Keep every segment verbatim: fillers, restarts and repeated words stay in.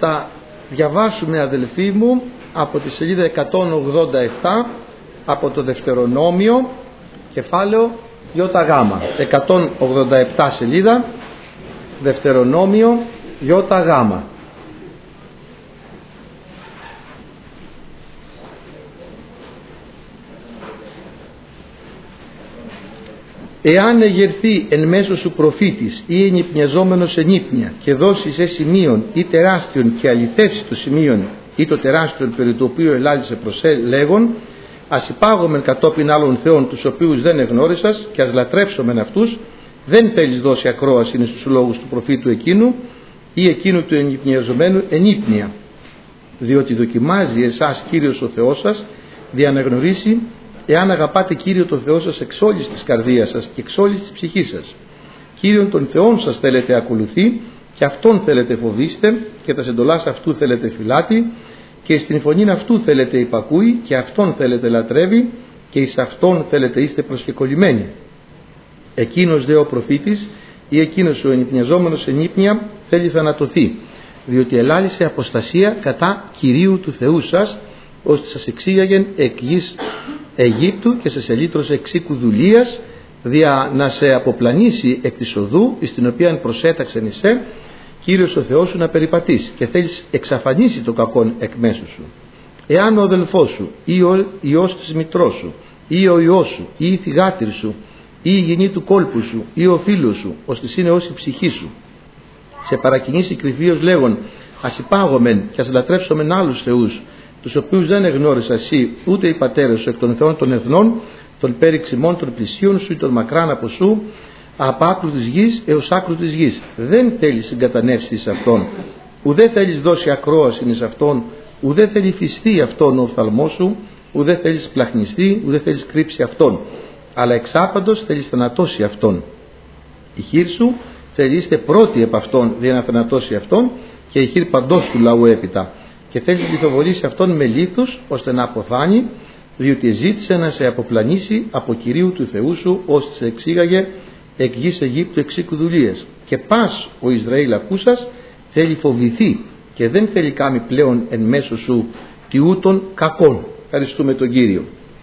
θα διαβάσουμε, αδελφοί μου, από τη σελίδα εκατόν ογδόντα επτά, από το Δευτερονόμιο, κεφάλαιο Ι Γ. εκατόν ογδόντα επτά σελίδα, Δευτερονόμιο Ι Γ. Εάν εγερθεί εν μέσω σου προφήτης ή ενυπνιαζόμενος εν ύπνια και δώσει σε σημείων ή τεράστιον και αληθεύσει το σημείον ή το τεράστιον περί το οποίο ελάλησε προς λέγον, ας υπάγομεν κατόπιν άλλων θεών τους οποίους δεν εγνώρισας και ας λατρεύσομεν αυτούς, δεν θέλεις δώσει ακρόαση στους λόγους του προφήτου εκείνου ή εκείνου του ενυπνιαζομένου εν ύπνια, διότι δοκιμάζει εσάς Κύριος ο Θεός σας δια να γνωρίσει εάν αγαπάτε Κύριο τον Θεό σας εξ όλης της καρδίας σας και εξ όλης της ψυχής σας. Κύριον τον Θεόν σας θέλετε ακολουθεί και Αυτόν θέλετε φοβήστε και τα εντολάς αυτού θέλετε φυλάτη και στην φωνήν αυτού θέλετε υπακούει και Αυτόν θέλετε λατρεύει και εις Αυτόν θέλετε είστε προσκεκολλημένοι. Εκείνος δε ο προφήτης ή εκείνος ο ενυπνιαζόμενος εν ύπνια θέλει θανατωθεί, διότι ελάλησε αποστασία κατά Κυρίου του Θεού σας, ώστε σας εξήγαγεν εκ γης Αιγύπτου και σε ελύτρωσε εξ οίκου δουλείας, δια να σε αποπλανήσει εκ της οδού εις την οποία προσέταξεν εισέ Κύριος ο Θεός σου να περιπατείς και θέλεις εξαφανίσει το κακόν εκ μέσου σου. Εάν ο αδελφός σου ή ο ιός της μητρός σου ή ο ιός σου ή η θυγάτηρ σου ή η γενή του κόλπου σου ή ο φίλος σου, ώστε είναι ως η ψυχή σου, σε παρακινήσει κρυφίως λέγον, ας υπάγομεν και ας λατρεύσομεν άλλους θεούς, τους οποίους δεν εγνώρισα εσύ ούτε οι πατέρες σου εκ των θεών των εθνών, των πέριξιμών των πλησίων σου ή των μακράν από σου, από άκρου της γης έως άκρου της γης. Δεν θέλεις συγκατανεύσει εις αυτόν, ουδέ θέλεις δώσει ακρόαση εις αυτόν, ουδέ θέλει φυστεί αυτόν ο οφθαλμός σου, ουδέ θέλεις πλαχνιστεί, ουδέ θέλεις κρύψει αυτόν, αλλά εξάπαντος θέλεις θανατώσει αυτόν. Η χείρ σου θέλει είστε πρώτοι επ' αυτόν για να θανατώσει αυτόν και η χείρ παντός του λαού έπειτα. Και θέλει να λιθοβολήσει αυτόν με λίθους ώστε να αποθάνει, διότι ζήτησε να σε αποπλανήσει από Κυρίου του Θεού σου, ώστε σε εξήγαγε εκ γης Αιγύπτου εξ οίκου δουλείας. Και πας ο Ισραήλ ακούσας θέλει φοβηθεί και δεν θέλει κάμει πλέον εν μέσω σου τι ούτων κακών. Ευχαριστούμε τον Κύριο.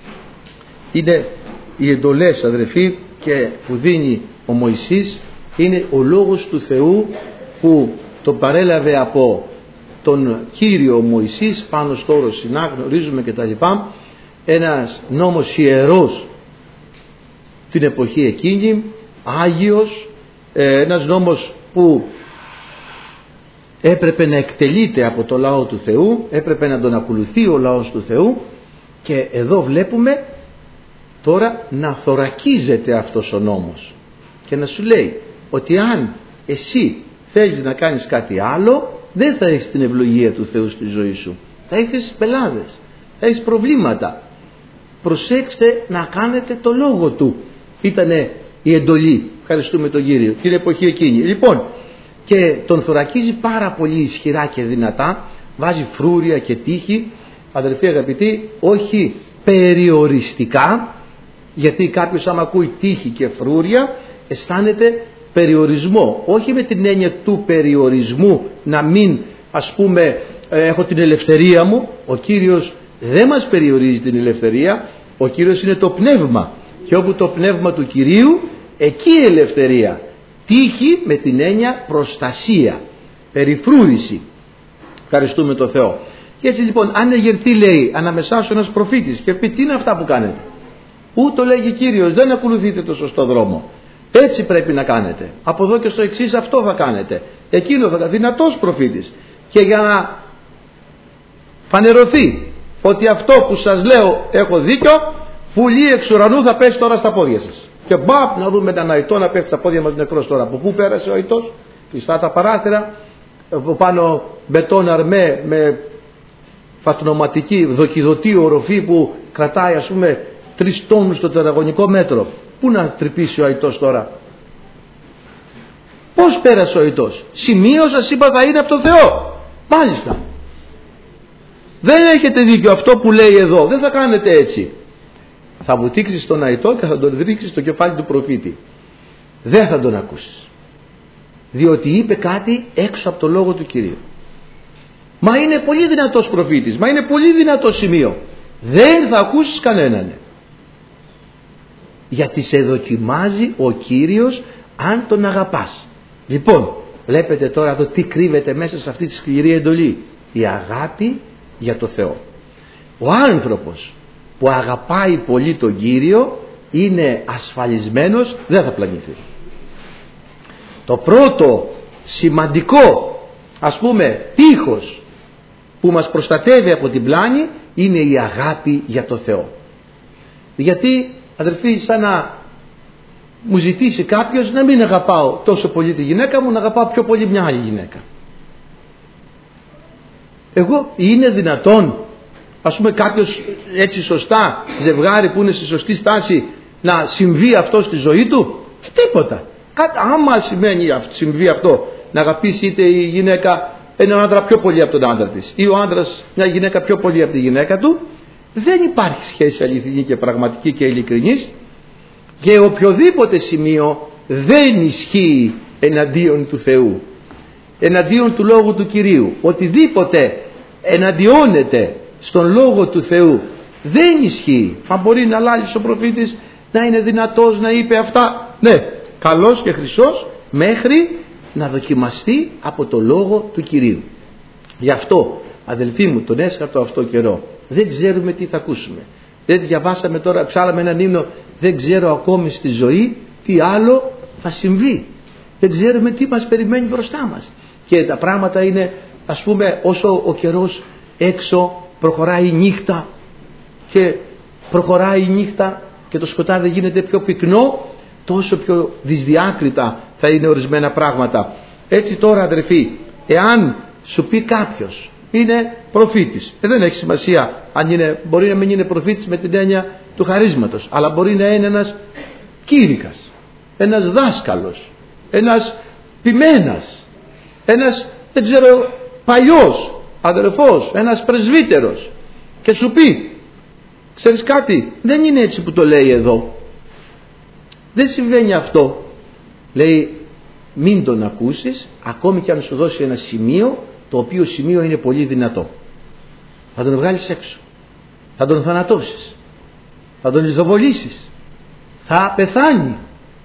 Είναι οι εντολές, αδερφοί, και που δίνει ο Μωυσής, είναι ο λόγος του Θεού που τον παρέλαβε από τον Κύριο Μωυσής πάνω στο όρο Σινά, γνωρίζουμε και τα λοιπά, ένας νόμος ιερός την εποχή εκείνη, άγιος, ένας νόμος που έπρεπε να εκτελείται από το λαό του Θεού, έπρεπε να τον ακολουθεί ο λαός του Θεού, και εδώ βλέπουμε τώρα να θωρακίζεται αυτός ο νόμος και να σου λέει ότι αν εσύ θέλεις να κάνεις κάτι άλλο, δεν θα έχεις την ευλογία του Θεού στη ζωή σου, θα έχεις πελάδες, θα έχεις προβλήματα. Προσέξτε να κάνετε το λόγο του, ήτανε η εντολή. Ευχαριστούμε τον Κύριο την εποχή εκείνη. Λοιπόν, και τον θωρακίζει πάρα πολύ ισχυρά και δυνατά, βάζει φρούρια και τείχη, αδελφοί αγαπητοί, όχι περιοριστικά, γιατί κάποιος άμα ακούει τείχη και φρούρια αισθάνεται περιορισμό, όχι με την έννοια του περιορισμού να μην, ας πούμε, έχω την ελευθερία μου. Ο Κύριος δεν μας περιορίζει την ελευθερία, ο Κύριος είναι το πνεύμα, και όπου το πνεύμα του Κυρίου, εκεί η ελευθερία. Τύχη με την έννοια προστασία, περιφρούρηση. Ευχαριστούμε τον Θεό. Και έτσι λοιπόν, αν εγερθεί, λέει, ανάμεσά σου ένας προφήτης και πει τι είναι αυτά που κάνετε, ούτω λέγει Κύριος, δεν ακολουθείτε το σωστό δρόμο, έτσι πρέπει να κάνετε, από εδώ και στο εξής αυτό θα κάνετε, εκείνο θα κάνετε, δυνατός προφήτης, και για να φανερωθεί ότι αυτό που σας λέω έχω δίκιο, φουλή εξ ουρανού θα πέσει τώρα στα πόδια σας. Και μπαπ, να δούμε έναν αητό να πέφτει στα πόδια μας νεκρός τώρα. Από πού πέρασε ο αητός? Κλειστά τα παράθυρα, από πάνω μπετόν αρμέ με φατνοματική δοκιδωτή οροφή που κρατάει, ας πούμε, τρεις τόνους στο τετραγωνικό μέτρο. Πού να τρυπήσει ο αητός τώρα? Πώς πέρασε ο αητός? Σημείο σας είπα θα είναι από τον Θεό. Μάλιστα. Δεν έχετε δίκιο αυτό που λέει εδώ, δεν θα κάνετε έτσι. Θα βουτήξεις τον αητό και θα τον ρίξεις στο κεφάλι του προφήτη. Δεν θα τον ακούσεις, διότι είπε κάτι έξω από το λόγο του Κυρίου. Μα είναι πολύ δυνατός προφήτης, μα είναι πολύ δυνατό σημείο. Δεν θα ακούσεις κανέναν. Γιατί σε δοκιμάζει ο Κύριος αν τον αγαπάς. Λοιπόν, βλέπετε τώρα εδώ τι κρύβεται μέσα σε αυτή τη σκληρή εντολή. Η αγάπη για το Θεό. Ο άνθρωπος που αγαπάει πολύ τον Κύριο είναι ασφαλισμένος, δεν θα πλανηθεί. Το πρώτο σημαντικό, ας πούμε, τείχος που μας προστατεύει από την πλάνη είναι η αγάπη για το Θεό. Γιατί, αδερφοί, σαν να μου ζητήσει κάποιος να μην αγαπάω τόσο πολύ τη γυναίκα μου, να αγαπάω πιο πολύ μια άλλη γυναίκα. Εγώ, είναι δυνατόν, ας πούμε, κάποιος έτσι σωστά, ζευγάρι που είναι στη σωστή στάση, να συμβεί αυτό στη ζωή του? Τίποτα. Άμα σημαίνει, συμβεί αυτό, να αγαπήσει είτε η γυναίκα έναν άντρα πιο πολύ από τον άντρα της ή ο άντρας μια γυναίκα πιο πολύ από τη γυναίκα του, δεν υπάρχει σχέση αληθινή και πραγματική και ειλικρινής, και οποιοδήποτε σημείο δεν ισχύει εναντίον του Θεού, εναντίον του Λόγου του Κυρίου. Οτιδήποτε εναντιώνεται στον Λόγο του Θεού δεν ισχύει. Αν μπορεί να αλλάξει ο προφήτης, να είναι δυνατός να είπε αυτά, ναι, καλός και χρυσός, μέχρι να δοκιμαστεί από το Λόγο του Κυρίου. Γι' αυτό, αδελφοί μου, τον έσχατο αυτό καιρό δεν ξέρουμε τι θα ακούσουμε. Δεν διαβάσαμε τώρα, ψάλαμε έναν ύμνο, δεν ξέρω ακόμη στη ζωή τι άλλο θα συμβεί. Δεν ξέρουμε τι μας περιμένει μπροστά μας. Και τα πράγματα είναι, ας πούμε, όσο ο καιρός έξω προχωράει η νύχτα και προχωράει η νύχτα και το σκοτάδι γίνεται πιο πυκνό, τόσο πιο δυσδιάκριτα θα είναι ορισμένα πράγματα. Έτσι τώρα, αδερφοί, εάν σου πει κάποιος είναι προφήτης, ε, δεν έχει σημασία αν είναι, μπορεί να μην είναι προφήτης με την έννοια του χαρίσματος, αλλά μπορεί να είναι ένας κήρυκας, ένας δάσκαλος, ένας ποιμένας, ένας, δεν ξέρω, παλιός αδελφός, ένας πρεσβύτερος, και σου πει, ξέρεις κάτι, δεν είναι έτσι που το λέει εδώ, δεν συμβαίνει αυτό. Λέει, μην τον ακούσεις, ακόμη και αν σου δώσει ένα σημείο, το οποίο σημείο είναι πολύ δυνατό. Θα τον βγάλεις έξω, θα τον θανατώσεις, θα τον λιθοβολήσεις, θα πεθάνει.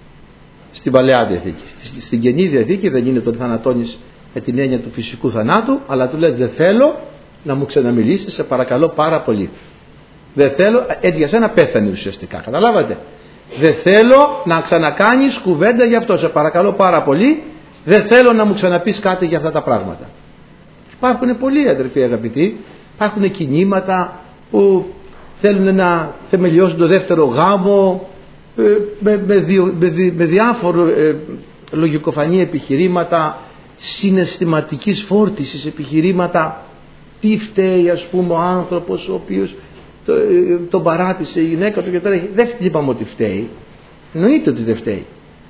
Στην Παλαιά Διαθήκη, στην Καινή Διαθήκη δεν είναι τον θανατώνεις με την έννοια του φυσικού θανάτου, αλλά του λες, δεν θέλω να μου ξαναμιλήσεις, σε παρακαλώ πάρα πολύ. Δεν θέλω, έτσι για σένα πέθανε ουσιαστικά, καταλάβατε. Δεν θέλω να ξανακάνεις κουβέντα γι' αυτό, σε παρακαλώ πάρα πολύ, δεν θέλω να μου ξαναπείς κάτι για αυτά τα πράγματα. Υπάρχουν πολλοί, αδερφοί αγαπητοί, υπάρχουν κινήματα που θέλουν να θεμελιώσουν το δεύτερο γάμο με, με, διο, με, δι, με διάφορο ε, λογικοφανή επιχειρήματα, συναισθηματικής φόρτισης επιχειρήματα. Τι φταίει, ας πούμε, ο άνθρωπος ο οποίος το, ε, τον παράτησε η γυναίκα του και τώρα δεν είπαμε ότι φταίει. Εννοείται ότι δεν φταίει.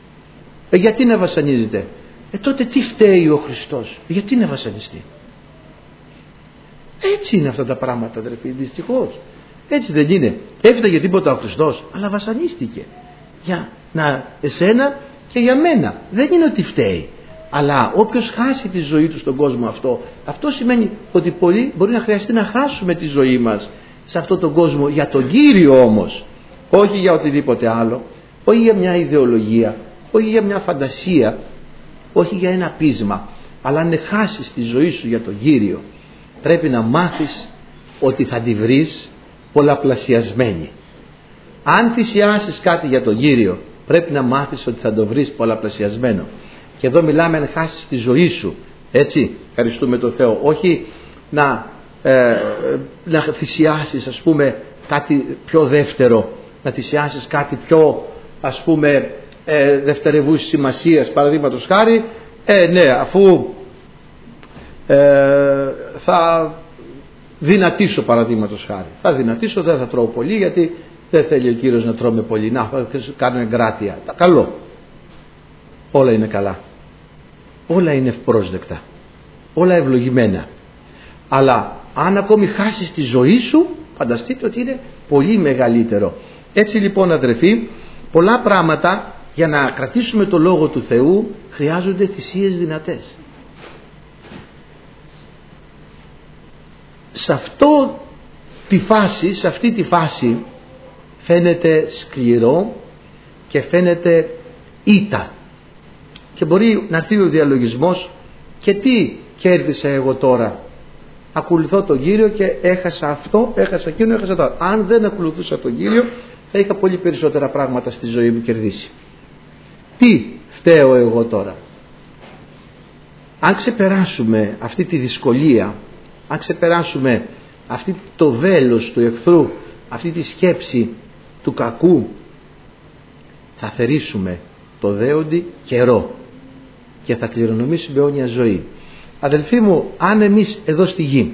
Ε, γιατί να βασανίζεται? Ε, τότε τι φταίει ο Χριστός? Γιατί να βασανιστεί? Έτσι είναι αυτά τα πράγματα, αδερφοί, δυστυχώς. Έτσι δεν είναι. Έφταγε τίποτα ο Χριστός, αλλά βασανίστηκε για να, εσένα και για μένα. Δεν είναι ότι φταίει. Αλλά όποιος χάσει τη ζωή του στον κόσμο αυτό, αυτό σημαίνει ότι πολλοί μπορεί να χρειαστεί να χάσουμε τη ζωή μας σε αυτόν τον κόσμο, για τον Κύριο όμως, όχι για οτιδήποτε άλλο, όχι για μια ιδεολογία, όχι για μια φαντασία, όχι για ένα πείσμα, αλλά αν χάσεις τη ζωή σου για τον Κύριο, πρέπει να μάθεις ότι θα τη βρεις πολλαπλασιασμένη. Αν θυσιάσεις κάτι για τον Κύριο, πρέπει να μάθεις ότι θα το βρεις πολλαπλασιασμένο. Και εδώ μιλάμε αν χάσεις τη ζωή σου, έτσι, ευχαριστούμε τον Θεό, όχι να, ε, να θυσιάσεις, ας πούμε, κάτι πιο δεύτερο, να θυσιάσεις κάτι πιο, ας πούμε, ε, δευτερευούς σημασίας, παραδείγματος χάρη, ε, ναι, αφού ε, θα δυνατήσω, παραδείγματος χάρη, θα δυνατήσω, δεν θα τρώω πολύ γιατί δεν θέλει ο Κύριος να τρώμε πολύ, να θα κάνω εγκράτεια. Καλό, όλα είναι καλά, όλα είναι ευπρόσδεκτα, όλα ευλογημένα, αλλά αν ακόμη χάσεις τη ζωή σου, φανταστείτε ότι είναι πολύ μεγαλύτερο. Έτσι λοιπόν, αδερφοί, πολλά πράγματα για να κρατήσουμε το Λόγο του Θεού χρειάζονται θυσίες δυνατές. σε αυτό τη φάση, σε αυτή τη φάση φαίνεται σκληρό και φαίνεται ήττα, και μπορεί να έρθει ο διαλογισμός, και τι κέρδισα εγώ τώρα? Ακολουθώ τον Κύριο και έχασα αυτό, έχασα εκείνο, έχασα το. Αν δεν ακολουθούσα τον Κύριο, θα είχα πολύ περισσότερα πράγματα στη ζωή μου κερδίσει. Τι φταίω εγώ τώρα? Αν ξεπεράσουμε αυτή τη δυσκολία, αν ξεπεράσουμε αυτή το βέλος του εχθρού, αυτή τη σκέψη του κακού, θα θερήσουμε το δέοντι καιρό και θα κληρονομήσουμε αιώνια ζωή. Αδελφοί μου, αν εμείς εδώ στη γη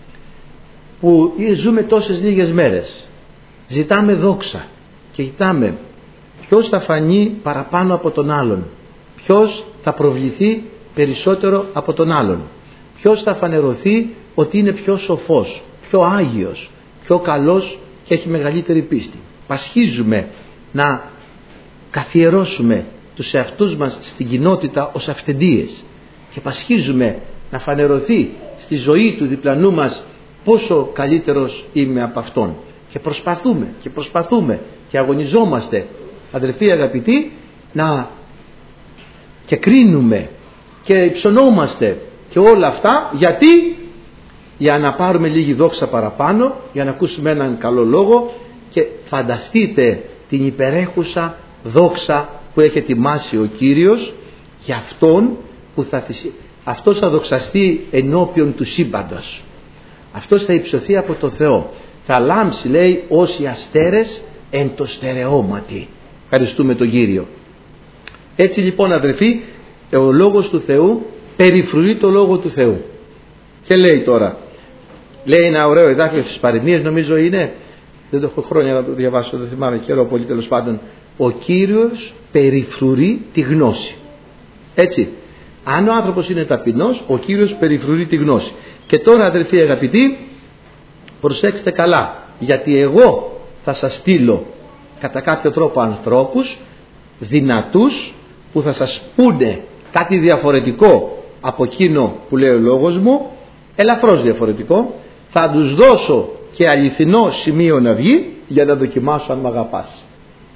που ζούμε τόσες λίγες μέρες ζητάμε δόξα και κοιτάμε ποιος θα φανεί παραπάνω από τον άλλον, ποιος θα προβληθεί περισσότερο από τον άλλον, ποιος θα φανερωθεί ότι είναι πιο σοφός, πιο άγιος, πιο καλός και έχει μεγαλύτερη πίστη, πασχίζουμε να καθιερώσουμε τους εαυτούς μας στην κοινότητα ως αυθεντίες και πασχίζουμε να φανερωθεί στη ζωή του διπλανού μας πόσο καλύτερος είμαι από αυτόν, και προσπαθούμε και προσπαθούμε και αγωνιζόμαστε, αδελφοί αγαπητοί, να και κρίνουμε και υψωνόμαστε και όλα αυτά. Γιατί? Για να πάρουμε λίγη δόξα παραπάνω, για να ακούσουμε έναν καλό λόγο, και φανταστείτε την υπερέχουσα δόξα που έχει ετοιμάσει ο Κύριος για αυτόν που θα θυσιάσει. Αυτός θα δοξαστεί ενώπιον του σύμπαντος. Αυτός θα υψωθεί από το Θεό. Θα λάμψει, λέει, ως οι αστέρες εν το στερεώματι. Ευχαριστούμε τον Κύριο. Έτσι λοιπόν, αδελφοί, ο λόγος του Θεού περιφρουρεί το λόγο του Θεού. Και λέει τώρα, λέει ένα ωραίο εδάφιο στις Παροιμίες, νομίζω είναι, δεν το έχω χρόνια να το διαβάσω, δεν θυμάμαι καιρό πολύ, τέλος πάντων, ο Κύριος περιφρουρεί τη γνώση. Έτσι, αν ο άνθρωπος είναι ταπεινός, ο Κύριος περιφρουρεί τη γνώση. Και τώρα, αδελφοί αγαπητοί, προσέξτε καλά, γιατί εγώ θα σας στείλω κατά κάποιο τρόπο ανθρώπους δυνατούς που θα σας πούνε κάτι διαφορετικό από εκείνο που λέει ο λόγος μου, ελαφρώς διαφορετικό. Θα τους δώσω και αληθινό σημείο να βγει για να δοκιμάσω αν μ' αγαπάς.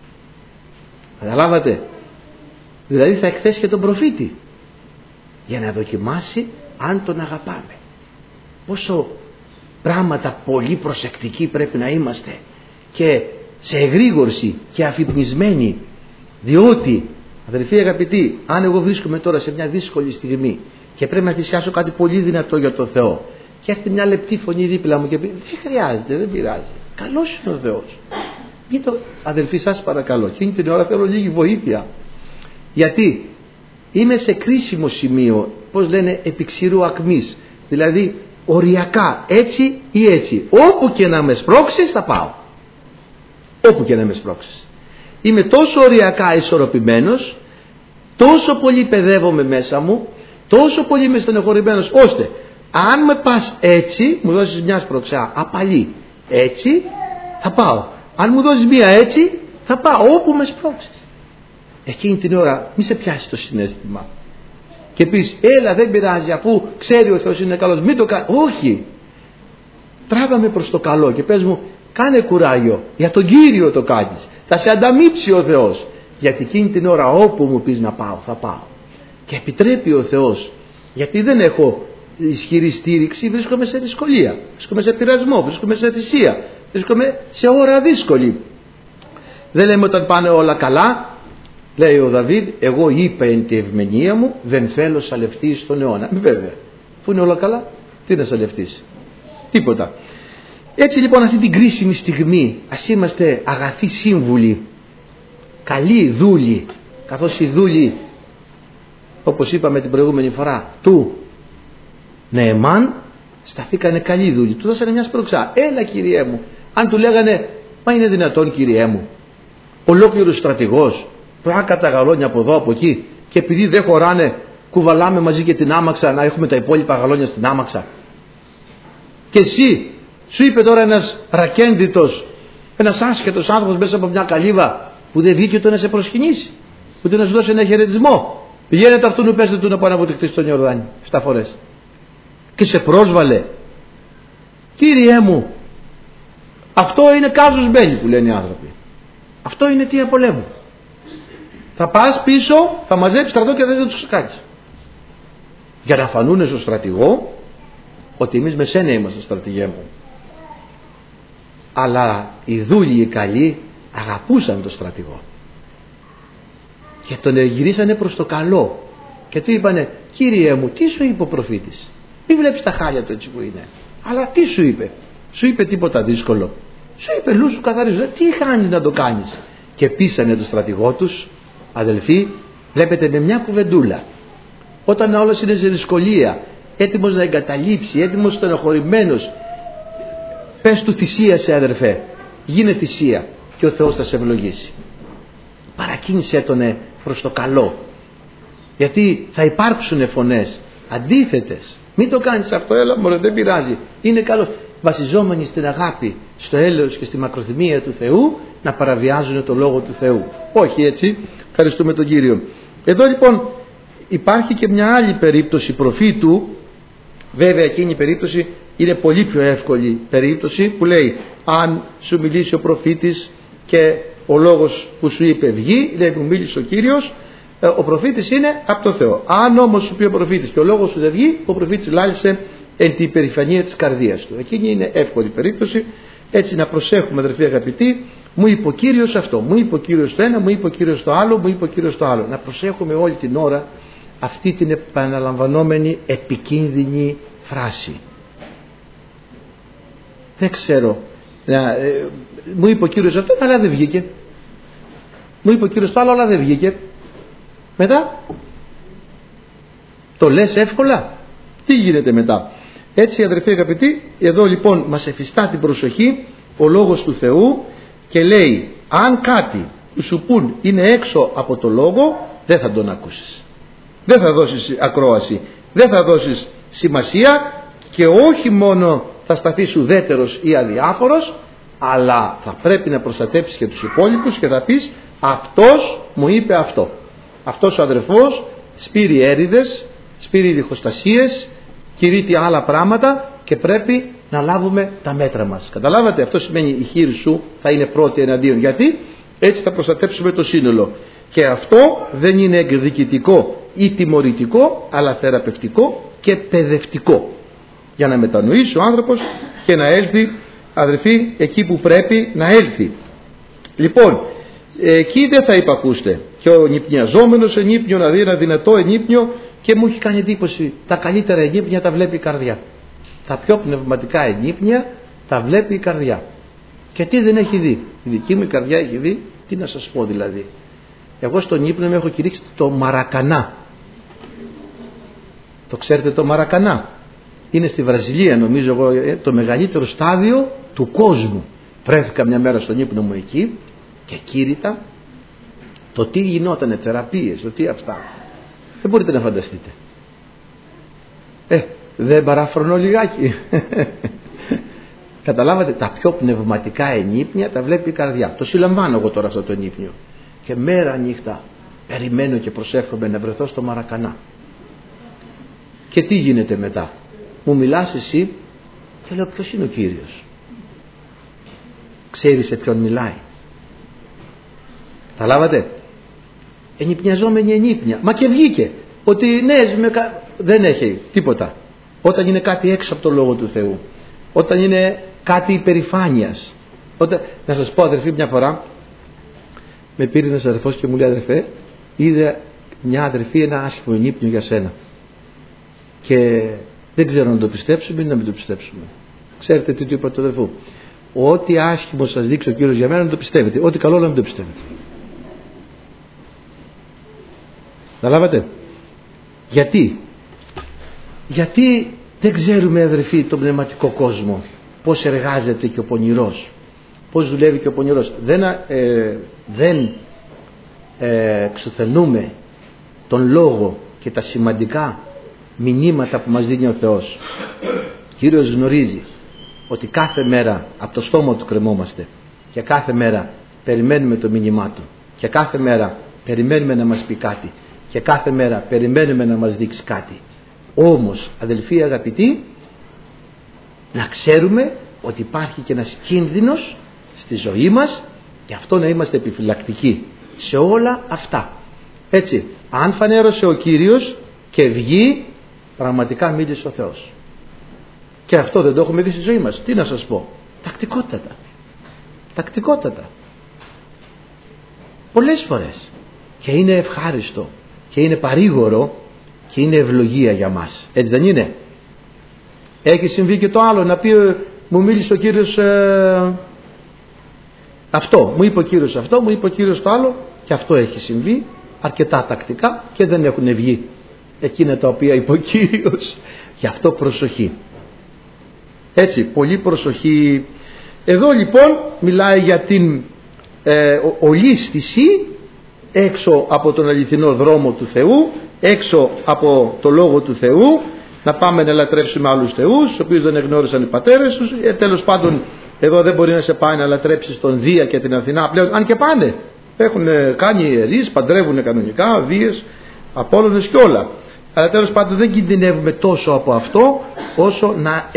Καταλάβατε? Δηλαδή θα εκθέσει και τον προφήτη για να δοκιμάσει αν τον αγαπάμε. Πόσο πράγματα πολύ προσεκτικοί πρέπει να είμαστε και σε εγρήγορση και αφυπνισμένοι, διότι, αδελφοί αγαπητοί, αν εγώ βρίσκομαι τώρα σε μια δύσκολη στιγμή και πρέπει να θυσιάσω κάτι πολύ δυνατό για τον Θεό και έρθει μια λεπτή φωνή δίπλα μου και πει δεν χρειάζεται, δεν πειράζει, καλός είναι ο Θεός, πείτε, αδελφοί, σας παρακαλώ, εκείνη την ώρα θέλω λίγη βοήθεια, γιατί είμαι σε κρίσιμο σημείο, πώς λένε, επί ακμής, δηλαδή οριακά έτσι ή έτσι, όπου και να με σπρώξεις θα πάω, όπου και να με σπρώξεις. Είμαι τόσο οριακά ισορροπημένος, τόσο πολύ παιδεύομαι μέσα μου, τόσο πολύ είμαι στενοχωρημένος, ώστε αν με πας έτσι, μου δώσεις μια σπρωξά απαλή, έτσι θα πάω. Αν μου δώσεις μια έτσι, θα πάω όπου με σπρώξεις. Εκείνη την ώρα μη σε πιάσει το συναίσθημα και πεις έλα δεν πειράζει, αφού ξέρει ο Θεός είναι καλός, μην το κάνει. Όχι, τράβαμε προς το καλό και πες μου κάνε κουράγιο, για τον Κύριο το κάνεις, θα σε ανταμείψει ο Θεός, γιατί εκείνη την ώρα όπου μου πεις να πάω θα πάω. Και επιτρέπει ο Θεός, γιατί δεν έχω ισχυρή στήριξη, βρίσκομαι σε δυσκολία, βρίσκομαι σε πειρασμό, βρίσκομαι σε θυσία, βρίσκομαι σε ώρα δύσκολη. Δεν λέμε όταν πάνε όλα καλά, λέει ο Δαβίδ, εγώ είπα εν τη ευμενία μου δεν θέλω σαλευτή στον αιώνα. Βέβαια, που είναι όλα καλά, τι να σαλευτείς, τίποτα. Έτσι λοιπόν αυτή την κρίσιμη στιγμή ας είμαστε αγαθοί σύμβουλοι, καλοί δούλοι, καθώς οι δούλοι, όπως είπαμε την προηγούμενη φορά, του Νεεμάν σταθήκανε καλοί δούλοι, του δώσανε μια σπρωξά, έλα Κυριέ μου. Αν του λέγανε μα είναι δυνατόν Κυριέ μου, ολόκληρος στρατηγός, πλάκα γαλόνια από εδώ από εκεί, και επειδή δεν χωράνε κουβαλάμε μαζί και την άμαξα, να έχουμε τα υπόλοιπα γαλόνια στην άμαξα. Και εσύ σου είπε τώρα ένας ρακένδυτος, ένας άσχετος άνθρωπος μέσα από μια καλύβα που δεν βγήκε ούτε να σε προσκυνήσει, ούτε να σου δώσει ένα χαιρετισμό. Πηγαίνετε αυτόν που πέστε του να πάει να αποτυχθεί στον Ιορδάνη εφτά φορές. Και σε πρόσβαλε Κύριέ μου, αυτό είναι κάζους μπέλι που λένε οι άνθρωποι. Αυτό είναι αιτία πολέμου. Θα πας πίσω, θα μαζέψεις στρατό και δεν θα τους κάνεις. Για να φανούνε στο στρατηγό ότι εμείς με σένα είμαστε, στρατηγέ μου. Αλλά οι δούλοι οι καλοί αγαπούσαν τον στρατηγό και τον γυρίσανε προς το καλό και του είπανε, Κύριέ μου, τι σου είπε ο προφήτης? Μην βλέπεις τα χάλια του έτσι που είναι, αλλά τι σου είπε? Σου είπε τίποτα δύσκολο? Σου είπε λου σου καθαρίζω? Τι χάνεις να το κάνεις? Και πείσανε τον στρατηγό τους. Αδελφοί, βλέπετε, με μια κουβεντούλα, όταν όλος είναι σε δυσκολία, έτοιμος να εγκαταλείψει, έτοιμος στενοχωρημένος, πες του θυσίασε, αδερφέ, γίνε θυσία και ο Θεός θα σε ευλογήσει. Παρακίνησέ τον προς το καλό, γιατί θα υπάρξουν φωνές αντίθετες. Μην το κάνεις αυτό, έλα μωρέ, δεν πειράζει, είναι καλό. Βασιζόμενοι στην αγάπη, στο έλεος και στη μακροθυμία του Θεού, να παραβιάζουν το λόγο του Θεού. Όχι έτσι. Ευχαριστούμε τον Κύριο. Εδώ λοιπόν υπάρχει και μια άλλη περίπτωση προφήτου. Βέβαια εκείνη η περίπτωση είναι πολύ πιο εύκολη περίπτωση, που λέει, αν σου μιλήσει ο προφήτης και ο λόγος που σου είπε βγει, λέει, που μίλησε ο Κύριος, ο προφήτης είναι από το Θεό. Αν όμως σου πει ο προφήτης και ο λόγος σου δεν βγει, ο προφήτης λάλησε εν την υπερηφανία της καρδίας του. Εκείνη είναι εύκολη περίπτωση. Έτσι να προσέχουμε, αδερφοί αγαπητοί. Μου είπε ο Κύριος αυτό, μου είπε ο Κύριος το ένα, μου είπε ο Κύριος το άλλο, μου είπε ο Κύριος το άλλο. Να προσέχουμε όλη την ώρα αυτή την επαναλαμβανόμενη επικίνδυνη φράση. Δεν ξέρω, να, ε, μου είπε ο Κύριος αυτό, αλλά δεν βγήκε. Μου είπε ο Κύριος το άλλο, αλλά δεν βγήκε. Μετά το λες εύκολα. Τι γίνεται μετά? Έτσι, αδερφοί αγαπητοί, εδώ λοιπόν μας εφιστά την προσοχή ο λόγος του Θεού και λέει, αν κάτι που σου πουν είναι έξω από το λόγο, δεν θα τον ακούσεις, δεν θα δώσεις ακρόαση, δεν θα δώσεις σημασία, και όχι μόνο θα σταθείς ουδέτερος ή αδιάφορος, αλλά θα πρέπει να προστατέψεις και τους υπόλοιπους και θα πεις, αυτός μου είπε αυτό, αυτός ο αδερφός σπείρει έρηδες, σπείρει διχοστασίες, κηρύττει άλλα πράγματα και πρέπει να λάβουμε τα μέτρα μας. Καταλάβατε? Αυτό σημαίνει η χείρη σου θα είναι πρώτη εναντίον. Γιατί? Έτσι θα προστατέψουμε το σύνολο. Και αυτό δεν είναι εκδικητικό ή τιμωρητικό, αλλά θεραπευτικό και παιδευτικό, για να μετανοήσει ο άνθρωπος και να έλθει, αδερφοί, εκεί που πρέπει να έλθει. Λοιπόν, εκεί δεν θα υπακούστε. Και ο νυπνιαζόμενος ενύπνιο να δει ένα δυνατό ενύπνιο, και μου έχει κάνει εντύπωση, τα καλύτερα ενύπνια τα βλέπει η καρδιά. Τα πιο πνευματικά ενύπνια τα βλέπει η καρδιά. Και τι δεν έχει δει? Η δική μου η καρδιά έχει δει, τι να σας πω δηλαδή. Εγώ στον ύπνο με έχω κηρύξει το Μαρακανά. Το ξέρετε το Μαρακανά? Είναι στη Βραζιλία, νομίζω εγώ, το μεγαλύτερο στάδιο του κόσμου. Βρέθηκα μια μέρα στον ύπνο μου εκεί και κήρυτα το τι γινότανε, θεραπείες, το τι αυτά. Δεν μπορείτε να φανταστείτε. Ε, δεν παράφρονω λιγάκι. Καταλάβατε, τα πιο πνευματικά ενύπνια τα βλέπει η καρδιά. Το συλλαμβάνω εγώ τώρα αυτό το ενύπνιο. Και μέρα νύχτα περιμένω και προσεύχομαι να βρεθώ στο Μαρακανά. Και τι γίνεται μετά? Μου μιλάς εσύ και λέω, ποιος είναι ο Κύριος? Ξέρεις σε ποιον μιλάει? Καταλάβατε? Ενυπνιαζόμενη ενύπνια. Μα και βγήκε ότι ναι, με κα... δεν έχει τίποτα. Όταν είναι κάτι έξω από το λόγο του Θεού, όταν είναι κάτι υπερηφάνειας, όταν... να σας πω, αδερφοί, μια φορά με πήρε ένας αδερφός και μου λέει, αδερφέ, είδε μια αδερφή ένα άσχημο ενύπνιο για σένα και δεν ξέρω να το πιστέψουμε ή να μην το πιστέψουμε. Ξέρετε τι του είπα του αδερφού? Ό,τι άσχημο σας δείξει ο Κύριος για μένα να το πιστεύετε, ό,τι καλό να μην το πιστεύετε. Καταλάβατε? Γιατί? Γιατί δεν ξέρουμε, αδερφοί, τον πνευματικό κόσμο, πώς εργάζεται και ο πονηρός, πώς δουλεύει και ο πονηρός. Δεν, ε, δεν ε, εξουθενούμε τον λόγο και τα σημαντικά μηνύματα που μας δίνει ο Θεός. Ο Κύριος γνωρίζει ότι κάθε μέρα από το στόμα του κρεμόμαστε και κάθε μέρα περιμένουμε το μήνυμά του και κάθε μέρα περιμένουμε να μας πει κάτι και κάθε μέρα περιμένουμε να μας δείξει κάτι. Όμως, αδελφοί αγαπητοί, να ξέρουμε ότι υπάρχει και ένας κίνδυνος στη ζωή μας, και αυτό να είμαστε επιφυλακτικοί σε όλα αυτά. Έτσι, αν φανέρωσε ο Κύριος και βγει, πραγματικά μίλησε ο Θεός. Και αυτό δεν το έχουμε δει στη ζωή μας. Τι να σας πω, τακτικότατα. Τακτικότατα. Πολλές φορές. Και είναι ευχάριστο και είναι παρήγορο και είναι ευλογία για μας. Έτσι δεν είναι? Έχει συμβεί και το άλλο, να πει μου μίλησε ο Κύριος ε, αυτό, μου είπε ο Κύριος αυτό, μου είπε ο Κύριος το άλλο, και αυτό έχει συμβεί αρκετά τακτικά και δεν έχουν βγει εκείνα τα οποία είπε ο Κύριος. Γι' αυτό προσοχή. Έτσι, πολύ προσοχή. Εδώ λοιπόν μιλάει για την ε, ολίσθηση έξω από τον αληθινό δρόμο του Θεού, έξω από το Λόγο του Θεού, να πάμε να λατρέψουμε άλλους θεούς, τους οποίους δεν εγνώρισαν οι πατέρες τους. Ε, τέλος πάντων, εδώ δεν μπορεί να σε πάει να λατρέψεις τον Δία και την Αθηνά πλέον, αν και πάνε. Έχουν κάνει ιερείς, παντρεύουν κανονικά, Δίες, Απόλλωνες και όλα. Αλλά τέλος πάντων δεν κινδυνεύουμε τόσο από αυτό, όσο να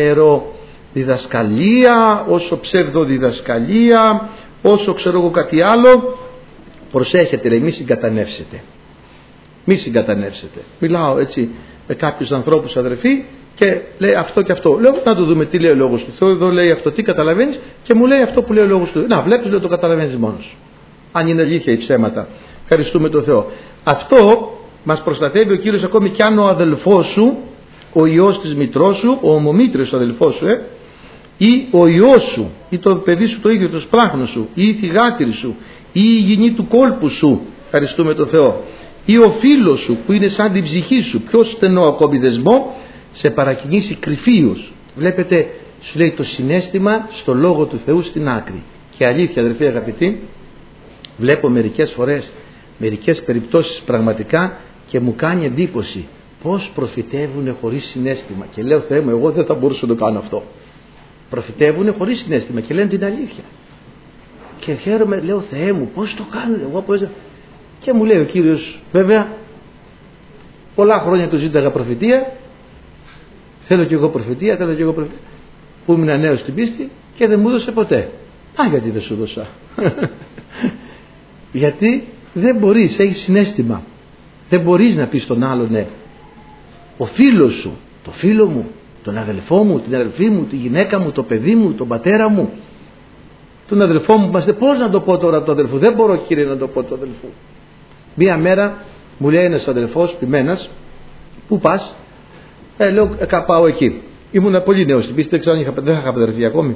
ετεροδιδασκαλία, όσο ψευδοδιδασκαλία, όσο ξέρω εγώ κάτι άλλο. Προσέχετε, λέει, μη συγκατανεύσετε. Μη συγκατανεύσετε. Μιλάω έτσι με κάποιους ανθρώπους, αδερφοί, και λέει αυτό και αυτό. Λέω, να το δούμε τι λέει ο Λόγος του Θεού. Εδώ λέει αυτό, τι καταλαβαίνεις, και μου λέει αυτό που λέει ο Λόγος του Θεού. Να, βλέπεις, λέω, το καταλαβαίνεις μόνος. Αν είναι αλήθεια ή ψέματα. Ευχαριστούμε τον Θεό. Αυτό μας προστατεύει ο Κύριος ακόμη κι αν ο αδελφός σου, ο ιός της μητρός σου, ο ομομήτριος αδελφός σου, ε, ή ο ιός σου, ή το παιδί σου το ίδιο, το σπράχνο σου, ή η θυγάτηρη σου, ή η γυνή του κόλπου σου, ευχαριστούμε τον Θεό, ή ο φίλος σου που είναι σαν την ψυχή σου, πιο στενό ακόμη δεσμό, σε παρακινήσει κρυφίους. Βλέπετε, σου λέει το συναίσθημα στο Λόγο του Θεού στην άκρη. Και αλήθεια, αδερφοί αγαπητοί, βλέπω μερικές φορές μερικές περιπτώσεις πραγματικά και μου κάνει εντύπωση πως προφητεύουν χωρίς συναίσθημα, και λέω, Θεέ μου, εγώ δεν θα μπορούσα να το κάνω αυτό. Προφητεύουν χωρίς συναίσθημα και λένε την αλήθεια, και χαίρομαι, λέω, Θεέ μου, πως το κάνουν, εγώ πώς... Και μου λέει ο Κύριος, βέβαια πολλά χρόνια του ζήταγα προφητεία, θέλω και εγώ προφητεία, θέλω και εγώ προφητεία, που ήμουν νέος στην πίστη και δεν μου έδωσε ποτέ. Α, γιατί δεν σου δώσα? Γιατί δεν μπορείς, έχεις συναίσθημα. Δεν μπορείς να πεις στον άλλον, ναι, ο φίλος σου, το φίλο μου, τον αδελφό μου, την αδελφή μου, τη γυναίκα μου, το παιδί μου, τον πατέρα μου, τον αδελφό μου, μας, πώς να το πω τώρα το αδελφό? Δεν μπορώ, Κύριε, να το πω το αδελφό. Μία μέρα μου λέει ένας αδελφός ποιμένας, πού πας? Ε, λέω, ε, πάω εκεί. Ήμουν πολύ νέος στην πίστη, δεν ξέρω αν είχα, δεν είχα παντρευτεί ακόμη.